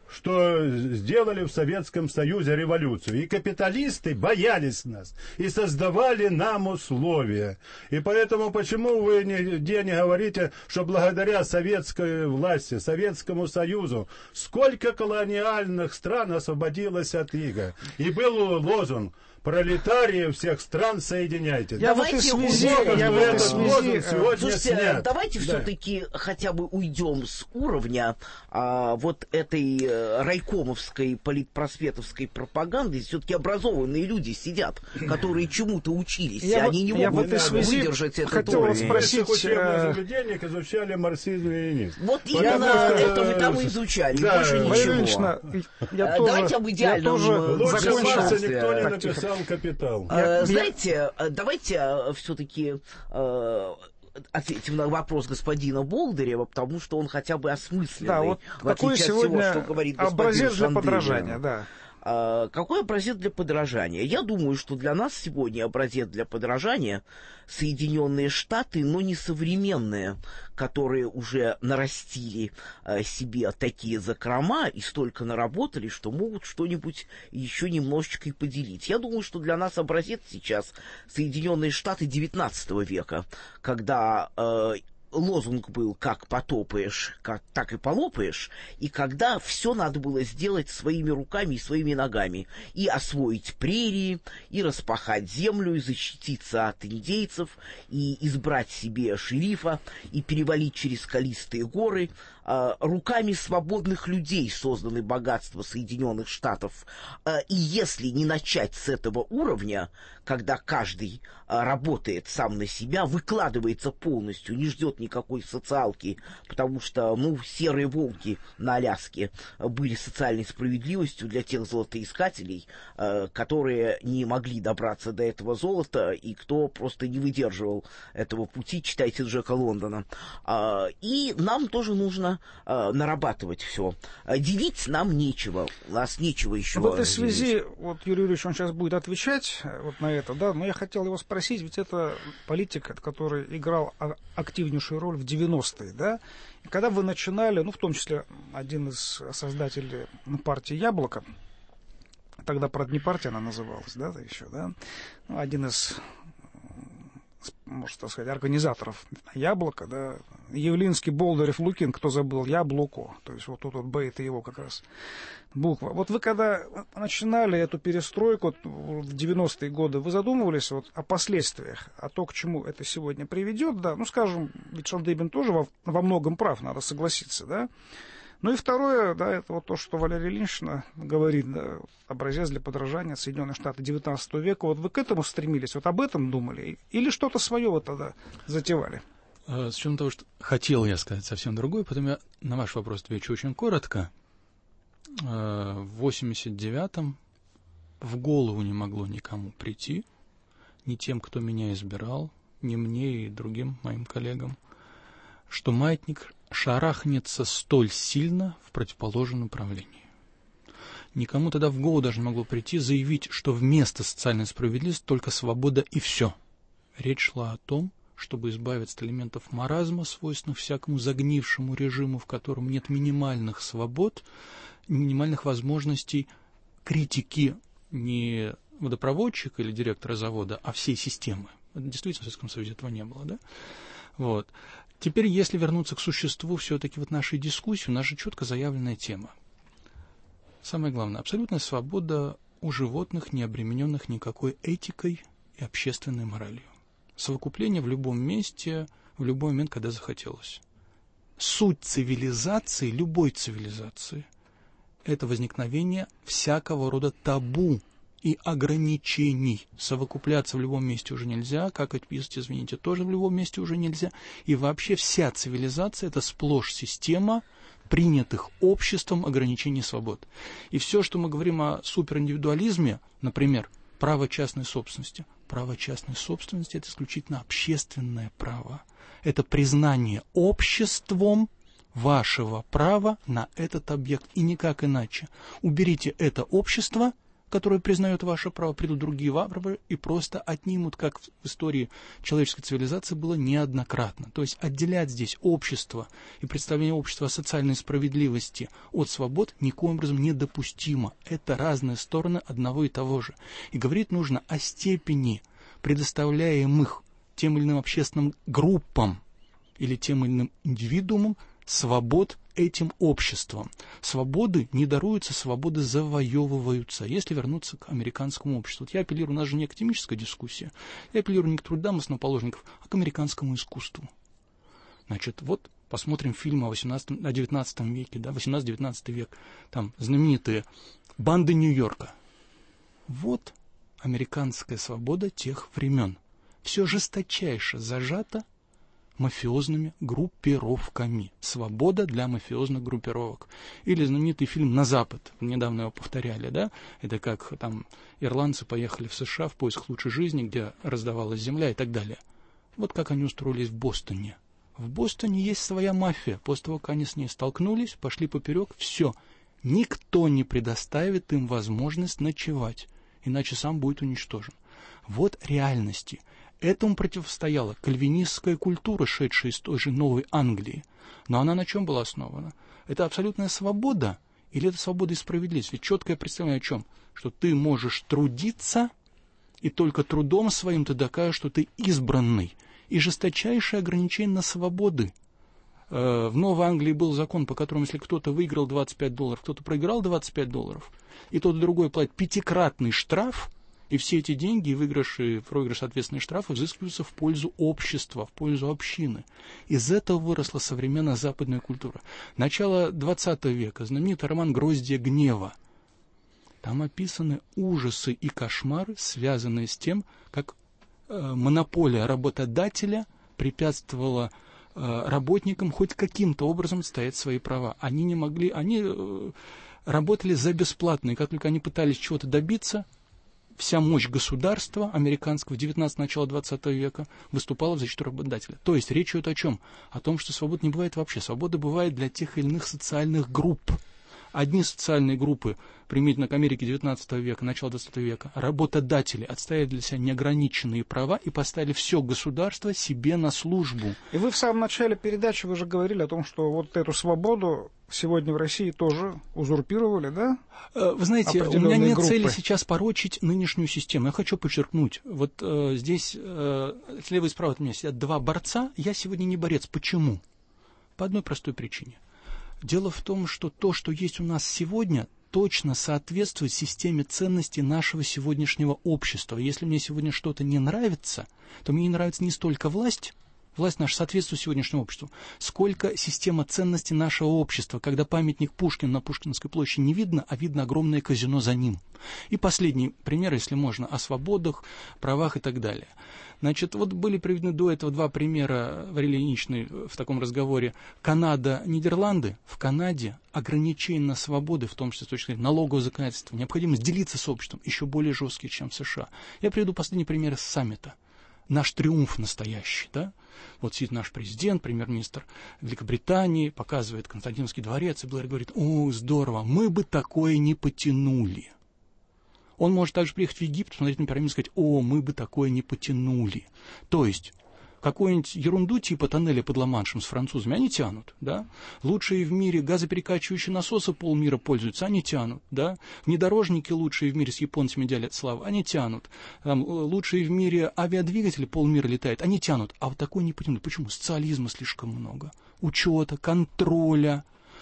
что сделали в Советском Союзе революцию. И капиталисты боялись нас и создавали нам условия. И поэтому почему вы нигде не говорите, что благодаря советской власти, Советскому Союзу, сколько колониальных стран освободилось от ига? И был лозунг: пролетарии всех стран соединяйте. Я давайте в этой связи, уйдем, я в этой связи Слушайте, снят. давайте да. все-таки хотя бы уйдем с уровня а, вот этой а, райкомовской, политпросветовской пропаганды. Все-таки образованные люди сидят, которые чему-то учились, я и они не я могут в этой связи выдержать этот хотел уровень. спросить, В учебных заведениях изучали марксизм и ленинизм. Вот Потому именно что, это мы там и изучали, да, больше ничего. Ильична, я тоже, Давайте об идеальном я тоже лучше закончил. Марса никто не Так, написал «Капитал». Я, Я- знаете, давайте все-таки ответим на вопрос господина Болдырева, потому что он хотя бы осмысленный. Да, вот в отличие от всего, что говорит господин образец для Шандыгин. подражания, да. Какой образец для подражания? Я думаю, что для нас сегодня образец для подражания Соединенные Штаты, но не современные, которые уже нарастили себе такие закрома и столько наработали, что могут что-нибудь еще немножечко и поделить. Я думаю, что для нас образец сейчас Соединенные Штаты девятнадцатого века, когда лозунг был «как потопаешь, как, так и полопаешь», и когда все надо было сделать своими руками и своими ногами, и освоить прерии, и распахать землю, и защититься от индейцев, и избрать себе шерифа, и перевалить через скалистые горы. Руками свободных людей созданы богатства Соединенных Штатов. И если не начать с этого уровня, когда каждый работает сам на себя, выкладывается полностью, не ждет никакой социалки, потому что, ну, серые волки на Аляске были социальной справедливостью для тех золотоискателей, которые не могли добраться до этого золота, и кто просто не выдерживал этого пути, читайте Джека Лондона. И нам тоже нужно нарабатывать все. Делить нам нечего. У нас нечего еще. В этой связи, вот Юрий Юрьевич, он сейчас будет отвечать вот на это, да, но я хотел его спросить, ведь это политик, который играл активнейшую роль в девяностые, да, и когда вы начинали, ну, в том числе один из создателей партии «Яблоко», тогда, правда, не партия она называлась, да, еще, да, ну, один из, можно так сказать, организаторов «Яблока», да, Явлинский, Болдырев, Лукин, кто забыл, Яблоко, то есть вот тут вот Б это его как раз буква. Вот вы когда начинали эту перестройку в девяностые годы, вы задумывались вот о последствиях, о том, к чему это сегодня приведет, да, ну, скажем, ведь Шандыбин тоже во, во многом прав, надо согласиться, да. Ну и второе, да, это вот то, что Валерий Ильич говорит, да, образец для подражания Соединенных Штатов девятнадцатого века. Вот вы к этому стремились, вот об этом думали? Или что-то свое вот тогда затевали? С учетом того, что хотел я сказать совсем другое, поэтому я на ваш вопрос отвечу очень коротко. В восемьдесят девятом в голову не могло никому прийти, ни тем, кто меня избирал, ни мне и другим моим коллегам, что маятник шарахнется столь сильно в противоположном направлении. Никому тогда в голову даже не могло прийти заявить, что вместо социальной справедливости только свобода и все. Речь шла о том, чтобы избавиться от элементов маразма, свойственных всякому загнившему режиму, в котором нет минимальных свобод, минимальных возможностей критики не водопроводчика или директора завода, а всей системы. Действительно, в Советском Союзе этого не было, да? Вот. Теперь, если вернуться к существу все-таки вот нашей дискуссии, у нас же четко заявленная тема. Самое главное, абсолютная свобода у животных, не обремененных никакой этикой и общественной моралью. Совокупление в любом месте, в любой момент, когда захотелось. Суть цивилизации, любой цивилизации, это возникновение всякого рода табу и ограничений. Совокупляться в любом месте уже нельзя, как отписать, извините, тоже в любом месте уже нельзя. И вообще вся цивилизация – это сплошь система принятых обществом ограничений свобод. И все, что мы говорим о супериндивидуализме, например, право частной собственности. Право частной собственности – это исключительно общественное право. Это признание обществом вашего права на этот объект, и никак иначе. Уберите это общество, которое признает ваше право, придут другие варвары и просто отнимут, как в истории человеческой цивилизации было неоднократно. То есть отделять здесь общество и представление общества о социальной справедливости от свобод никоим образом недопустимо. Это разные стороны одного и того же. И говорить нужно о степени предоставляемых тем или иным общественным группам или тем или иным индивидуумам свобод этим обществом. Свободы не даруются, свободы завоевываются. Если вернуться к американскому обществу. Вот я апеллирую, у нас же не академическая дискуссия, я апеллирую не к трудам основоположников, а к американскому искусству. Значит, вот посмотрим фильмы о, восемнадцатом, о девятнадцатом веке, да, восемнадцатый-девятнадцатый век, там знаменитые «Банды Нью-Йорка». Вот американская свобода тех времен. Все жесточайше зажато мафиозными группировками. Свобода для мафиозных группировок. Или знаменитый фильм «На Запад». Недавно его повторяли, да? Это как там ирландцы поехали в США в поисках лучшей жизни, где раздавалась земля и так далее. Вот как они устроились в Бостоне. В Бостоне есть своя мафия. После того, как они с ней столкнулись, пошли поперек, все. Никто не предоставит им возможность ночевать, иначе сам будет уничтожен. Вот реальности. Этому противостояла кальвинистская культура, шедшая из той же Новой Англии. Но она на чем была основана? Это абсолютная свобода или это свобода и справедливость? Ведь четкое представление о чем? Что ты можешь трудиться, и только трудом своим ты докажешь, что ты избранный. И жесточайшее ограничение на свободы. В Новой Англии был закон, по которому, если кто-то выиграл двадцать пять долларов, кто-то проиграл двадцать пять долларов, и тот и другой платит пятикратный штраф, и все эти деньги, и выигрыш, и проигрыш, соответственно, штрафы взыскиваются в пользу общества, в пользу общины. Из этого выросла современная западная культура. Начало двадцатого века, знаменитый роман «Гроздья гнева». Там описаны ужасы и кошмары, связанные с тем, как э, монополия работодателя препятствовала э, работникам хоть каким-то образом отстоять свои права. Они не могли, они э, работали за бесплатно, и как только они пытались чего-то добиться, вся мощь государства американского девятнадцатого начала двадцатого века выступала в защиту работодателя. То есть речь идет о чем? О том, что свобода не бывает вообще. Свобода бывает для тех или иных социальных групп. Одни социальные группы, применительно к Америке девятнадцатого века, начала двадцатого века, работодатели отстояли для себя неограниченные права и поставили все государство себе на службу. И вы в самом начале передачи, вы же говорили о том, что вот эту свободу сегодня в России тоже узурпировали, да? Вы знаете, у меня нет группы. Цели сейчас порочить нынешнюю систему. Я хочу подчеркнуть, вот э, здесь э, слева и справа от меня сидят два борца, я сегодня не борец. Почему? По одной простой причине. Дело в том, что то, что есть у нас сегодня, точно соответствует системе ценностей нашего сегодняшнего общества. Если мне сегодня что-то не нравится, то мне не нравится не столько власть, власть наша соответствует сегодняшнему обществу, сколько система ценностей нашего общества, когда памятник Пушкину на Пушкинской площади не видно, а видно огромное казино за ним. И последний пример, если можно, о свободах, правах и так далее. Значит, вот были приведены до этого два примера в Валерий Ильиничной в таком разговоре. Канада, Нидерланды. В Канаде ограничения на свободы, в том числе с точки зрения налогового законодательства, необходимость делиться с обществом, еще более жесткие, чем в США. Я приведу последний пример из саммита. Наш триумф настоящий, да? Вот сидит наш президент, премьер-министр Великобритании, показывает Константиновский дворец, и Блэр говорит: о, здорово, мы бы такое не потянули. Он может также приехать в Египет, посмотреть на пирамиду и сказать: о, мы бы такое не потянули. То есть какую-нибудь ерунду типа тоннеля под Ла-Маншем с французами они тянут, да? Лучшие в мире газоперекачивающие насосы полмира пользуются, они тянут, да? Внедорожники лучшие в мире с японцами делят славу, они тянут. Там, лучшие в мире авиадвигатели полмира летают, они тянут. А вот такое не потянут. Почему? Социализма слишком много. Учета, контроля,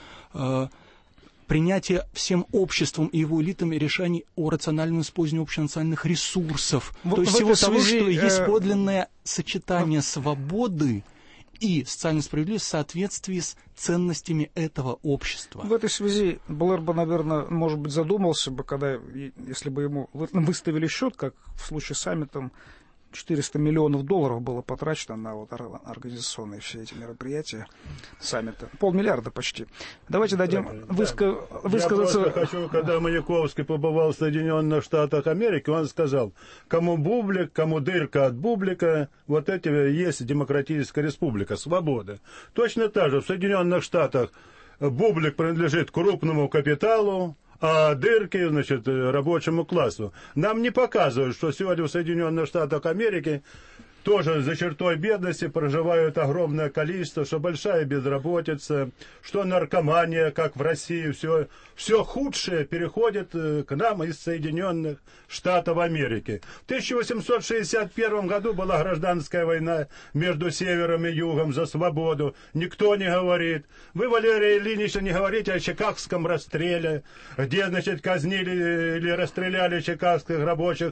э, принятие всем обществом и его элитами решений о рациональном использовании общенациональных ресурсов. В, То есть всего того, связи, что есть э... подлинное сочетание свободы и социальной справедливости в соответствии с ценностями этого общества. В этой связи Блэр бы, наверное, может быть, задумался бы, когда, если бы ему выставили счет, как в случае с саммитом, четыреста миллионов долларов было потрачено на вот организационные все эти мероприятия саммита. Полмиллиарда почти. Давайте дадим да, выска... да. высказаться... Я просто хочу, когда Маяковский побывал в Соединенных Штатах Америки, он сказал: кому бублик, кому дырка от бублика, вот эти есть демократическая республика, свобода. Точно так же в Соединенных Штатах бублик принадлежит крупному капиталу, а дырки, значит, рабочему классу. Нам не показывают, что сегодня в Соединенных Штатах Америки тоже за чертой бедности проживают огромное количество, что большая безработица, что наркомания, как в России, все, все худшее переходит к нам из Соединенных Штатов Америки. В тысяча восемьсот шестьдесят первом году была гражданская война между севером и югом за свободу. Никто не говорит. Вы, Валерий Ильич, не говорите о чикагском расстреле, где, значит, казнили или расстреляли чикагских рабочих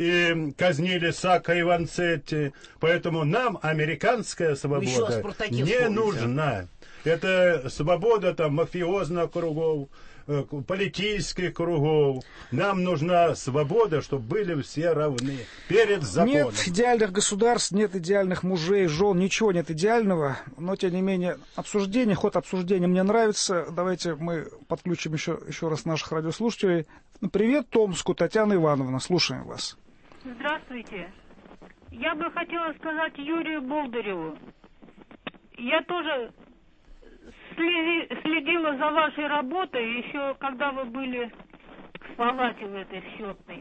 и казнили Сакка и Ванцетти. Поэтому нам американская свобода не нужна. Это свобода там мафиозных кругов, политических кругов. Нам нужна свобода, чтобы были все равны перед законом. Нет идеальных государств, нет идеальных мужей, жен, ничего нет идеального. Но, тем не менее, обсуждение, ход обсуждения мне нравится. Давайте мы подключим еще, еще раз наших радиослушателей. Привет Томску, Татьяна Ивановна, слушаем вас. Здравствуйте. Я бы хотела сказать Юрию Болдыреву. Я тоже следила за вашей работой, еще когда вы были в палате в этой счетной.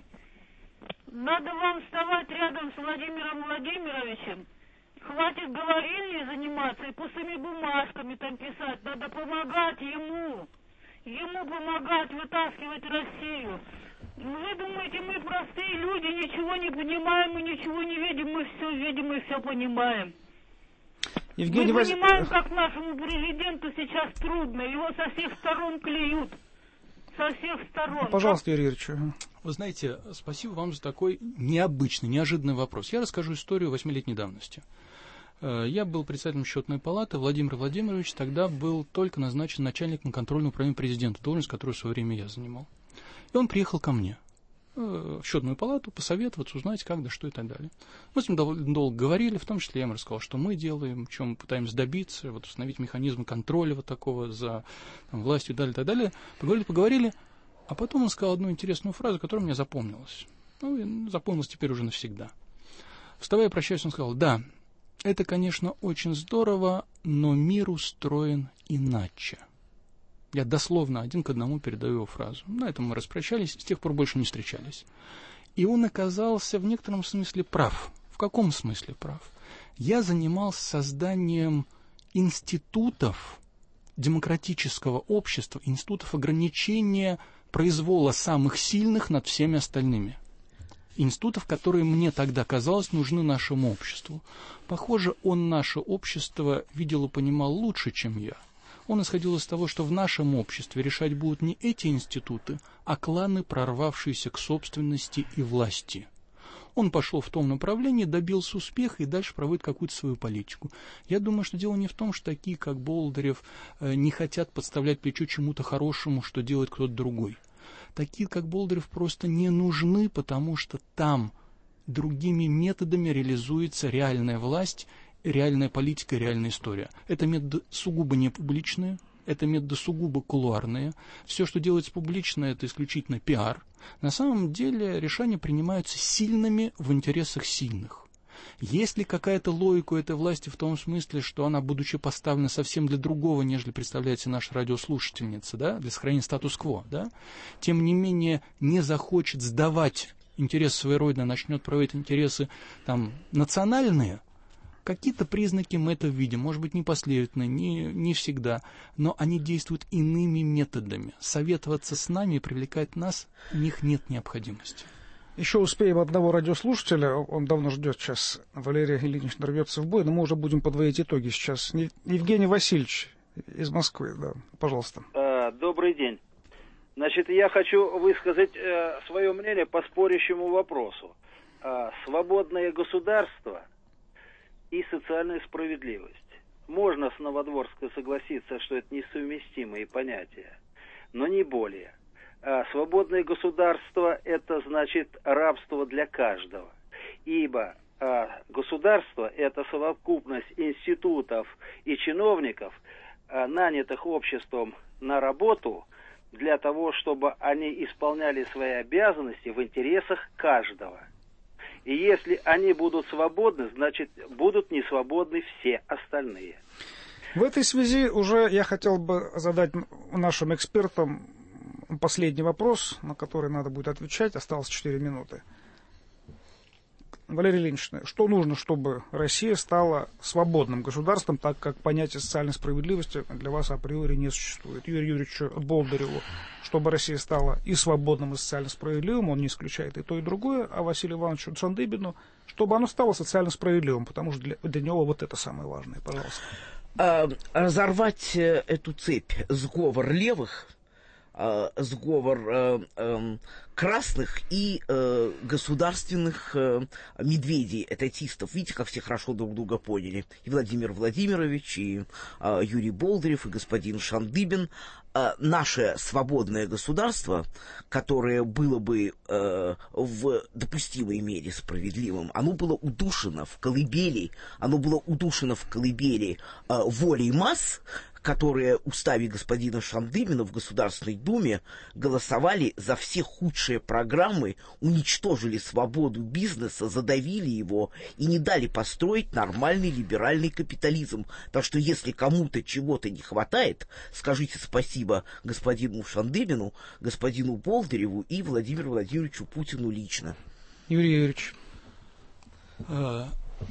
Надо вам вставать рядом с Владимиром Владимировичем. Хватит говорильней заниматься и пустыми бумажками там писать. Надо помогать ему. Ему помогать вытаскивать Россию. Вы думаете, мы простые люди, ничего не понимаем, мы ничего не видим, мы все видим и все понимаем. Евгений Мы Вась... понимаем, как нашему президенту сейчас трудно, его со всех сторон клюют. Со всех сторон. Пожалуйста, Юрий Юрьевич. Вы знаете, спасибо вам за такой необычный, неожиданный вопрос. Я расскажу историю восьмилетней давности. Я был председателем счетной палаты, Владимир Владимирович тогда был только назначен начальником контрольного управления президента, должность, которую в свое время я занимал. И он приехал ко мне в счетную палату посоветоваться, узнать, как, да что и так далее. Мы с ним довольно долго говорили, в том числе я ему рассказал, что мы делаем, чем мы пытаемся добиться, вот установить механизм контроля вот такого за там, властью и далее, и так далее. Поговорили, поговорили, а потом он сказал одну интересную фразу, которая мне запомнилась. Ну, и запомнилась теперь уже навсегда. Вставая, прощаясь, он сказал: да, это, конечно, очень здорово, но мир устроен иначе. Я дословно один к одному передаю его фразу. На этом мы распрощались, с тех пор больше не встречались. И он оказался в некотором смысле прав. В каком смысле прав? Я занимался созданием институтов демократического общества, институтов ограничения произвола самых сильных над всеми остальными. Институтов, которые мне тогда казалось нужны нашему обществу. Похоже, он наше общество видел и понимал лучше, чем я. Он исходил из того, что в нашем обществе решать будут не эти институты, а кланы, прорвавшиеся к собственности и власти. Он пошел в том направлении, добился успеха и дальше проводит какую-то свою политику. Я думаю, что дело не в том, что такие, как Болдырев, не хотят подставлять плечо чему-то хорошему, что делает кто-то другой. Такие, как Болдырев, просто не нужны, потому что там другими методами реализуется реальная власть, реальная политика, реальная история. Это методы сугубо не публичные, это методы сугубо кулуарные. Все, что делается публично, это исключительно пиар. На самом деле решения принимаются сильными в интересах сильных. Есть ли какая-то логика у этой власти в том смысле, что она, будучи поставлена совсем для другого, нежели представляет себе наша радиослушательница, да, для сохранения статус-кво, да, тем не менее не захочет сдавать интересы своей родины, начнет проводить интересы там, национальные? Какие-то признаки мы это видим, может быть, не последовательно, не, не всегда, но они действуют иными методами. Советоваться с нами и привлекать нас, у них нет необходимости. Еще успеем одного радиослушателя, он давно ждет сейчас, Валерий Ильич рвется в бой, но мы уже будем подводить итоги сейчас. Евгений Васильевич из Москвы, да, пожалуйста. Добрый день. Значит, я хочу высказать свое мнение по спорящему вопросу. Свободное государство и социальная справедливость. Можно с Новодворской согласиться, что это несовместимые понятия, но не более. А свободное государство – это значит рабство для каждого, ибо а, государство – это совокупность институтов и чиновников, а, нанятых обществом на работу для того, чтобы они исполняли свои обязанности в интересах каждого. И если они будут свободны, значит, будут несвободны все остальные. В этой связи уже я хотел бы задать нашим экспертам последний вопрос, на который надо будет отвечать. Осталось четыре минуты. Валерий Ильич, что нужно, чтобы Россия стала свободным государством, так как понятие социальной справедливости для вас априори не существует? Юрию Юрьевичу Болдыреву, чтобы Россия стала и свободным, и социально справедливым, он не исключает и то, и другое, а Василию Ивановичу Цандыбину, чтобы оно стало социально справедливым, потому что для, для него вот это самое важное. Пожалуйста. Разорвать эту цепь, сговор левых, сговор э, э, красных и э, государственных э, медведей, этатистов. Видите, как все хорошо друг друга поняли. И Владимир Владимирович, и э, Юрий Болдырев, и господин Шандыбин. Э, наше свободное государство, которое было бы э, в допустимой мере справедливым, оно было удушено в колыбели, оно было удушено в колыбели э, волей масс, которые в уставе господина Шандыбина в Государственной Думе голосовали за все худшие программы, уничтожили свободу бизнеса, задавили его и не дали построить нормальный либеральный капитализм. Так что если кому-то чего-то не хватает, скажите спасибо господину Шандыбину, господину Болдыреву и Владимиру Владимировичу Путину лично. Юрий Юрьевич, э,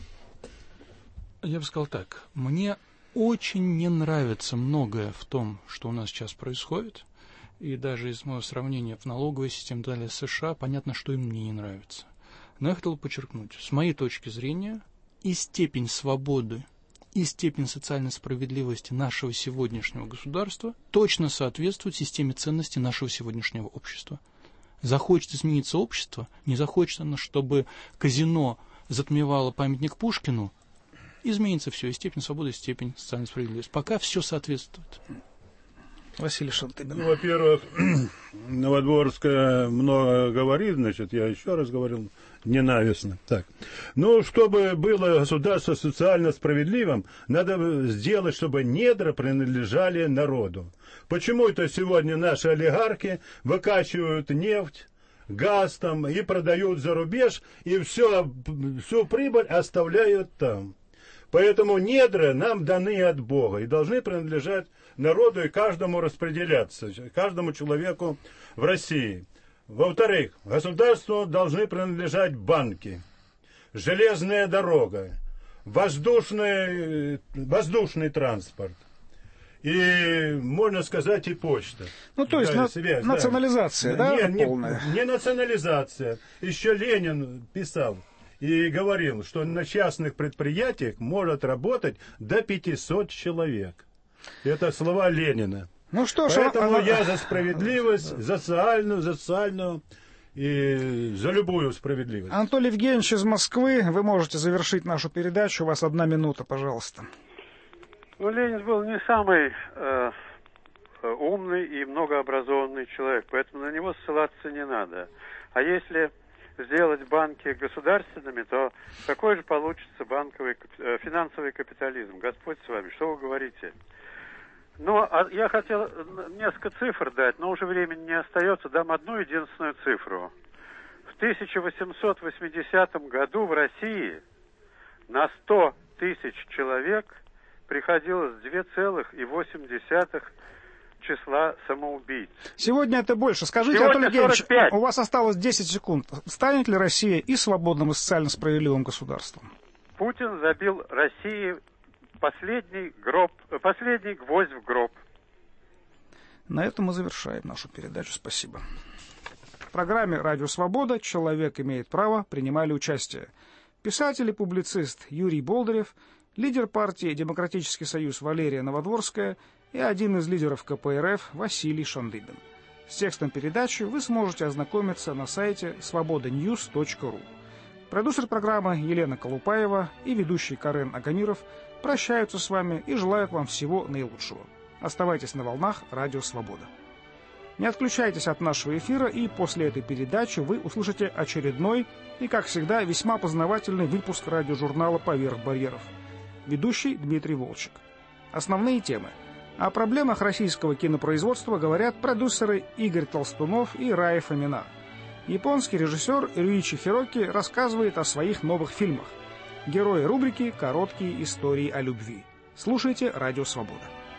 я бы сказал так, мне очень не нравится многое в том, что у нас сейчас происходит, и даже из моего сравнения в налоговой системе далее США, понятно, что и мне не нравится. Но я хотел подчеркнуть, с моей точки зрения, и степень свободы, и степень социальной справедливости нашего сегодняшнего государства точно соответствует системе ценностей нашего сегодняшнего общества. Захочет измениться общество, не захочет оно, чтобы казино затмевало памятник Пушкину, изменится все, и степень свободы, и степень социальной справедливости. Пока все соответствует. Василий Шандыбин. Ну, во-первых, Новодворская много говорит, значит, я еще раз говорил, ненавистно. Так. Ну, чтобы было государство социально справедливым, надо сделать, чтобы недра принадлежали народу. Почему это сегодня наши олигархи выкачивают нефть, газ там и продают за рубеж, и все, всю прибыль оставляют там? Поэтому недра нам даны от Бога и должны принадлежать народу и каждому распределяться, каждому человеку в России. Во-вторых, государству должны принадлежать банки, железная дорога, воздушный, воздушный транспорт и, можно сказать, и почта. Ну, то есть да, на, связь, национализация, да, да не, полная? Не, не национализация. Еще Ленин писал и говорил, что на частных предприятиях может работать до пятисот человек. Это слова Ленина. Ну что ж, Поэтому она... я за справедливость, за социальную, за социальную и за любую справедливость. Анатолий Евгеньевич из Москвы, вы можете завершить нашу передачу. У вас одна минута, пожалуйста. Ну, Ленин был не самый э, умный и многообразованный человек, поэтому на него ссылаться не надо. А если сделать банки государственными, то какой же получится банковый, э, финансовый капитализм? Господь с вами, что вы говорите? Ну, а я хотел несколько цифр дать, но уже времени не остается. Дам одну единственную цифру. В тысяча восемьсот восьмидесятом году в России на сто тысяч человек приходилось два целых восемь десятых числа самоубийц. Сегодня это больше. Скажите, Сегодня Анатолий Евгеньевич, сорок пять. у вас осталось десять секунд. Станет ли Россия и свободным, и социально справедливым государством? Путин забил России последний гроб, последний гвоздь в гроб. На этом мы завершаем нашу передачу. Спасибо. В программе «Радио Свобода. Человек имеет право» принимали участие писатель и публицист Юрий Болдырев, лидер партии «Демократический союз» Валерия Новодворская и один из лидеров ка пэ эр эф Василий Шандыбин. С текстом передачи вы сможете ознакомиться на сайте свобода ньюс точка ру. Продюсер программы Елена Колупаева и ведущий Карен Агамиров прощаются с вами и желают вам всего наилучшего. Оставайтесь на волнах «Радио Свобода». Не отключайтесь от нашего эфира, и после этой передачи вы услышите очередной и, как всегда, весьма познавательный выпуск радиожурнала «Поверх барьеров». Ведущий Дмитрий Волчек. Основные темы. О проблемах российского кинопроизводства говорят продюсеры Игорь Толстунов и Рая Фомина. Японский режиссер Рюичи Хироки рассказывает о своих новых фильмах. Герои рубрики «Короткие истории о любви». Слушайте «Радио Свобода».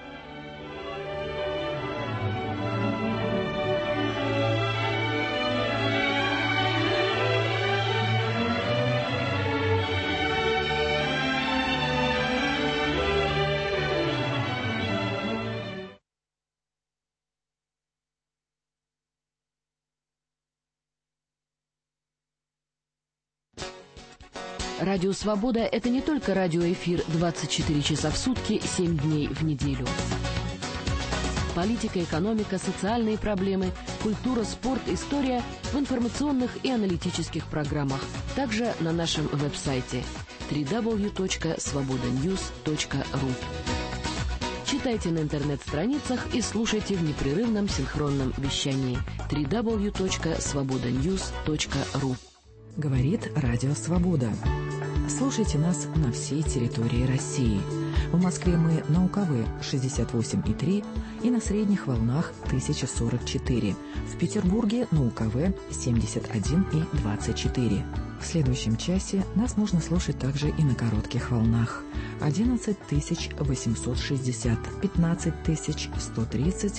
Радио «Свобода» — это не только радиоэфир двадцать четыре часа в сутки, семь дней в неделю. Политика, экономика, социальные проблемы, культура, спорт, история в информационных и аналитических программах. Также на нашем веб-сайте дабл ю дабл ю дабл ю точка свобода ньюс точка ру. Читайте на интернет-страницах и слушайте в непрерывном синхронном вещании дабл ю дабл ю дабл ю точка свобода ньюс точка ру. Говорит Радио Свобода. Слушайте нас на всей территории России. В Москве мы на УКВ шестьдесят восемь и три и на средних волнах тысяча сорок четыре. В Петербурге на УКВ семьдесят один и двадцать четыре. В следующем часе нас можно слушать также и на коротких волнах. одиннадцать тысяч восемьсот шестьдесят, пятнадцать тысяч сто тридцать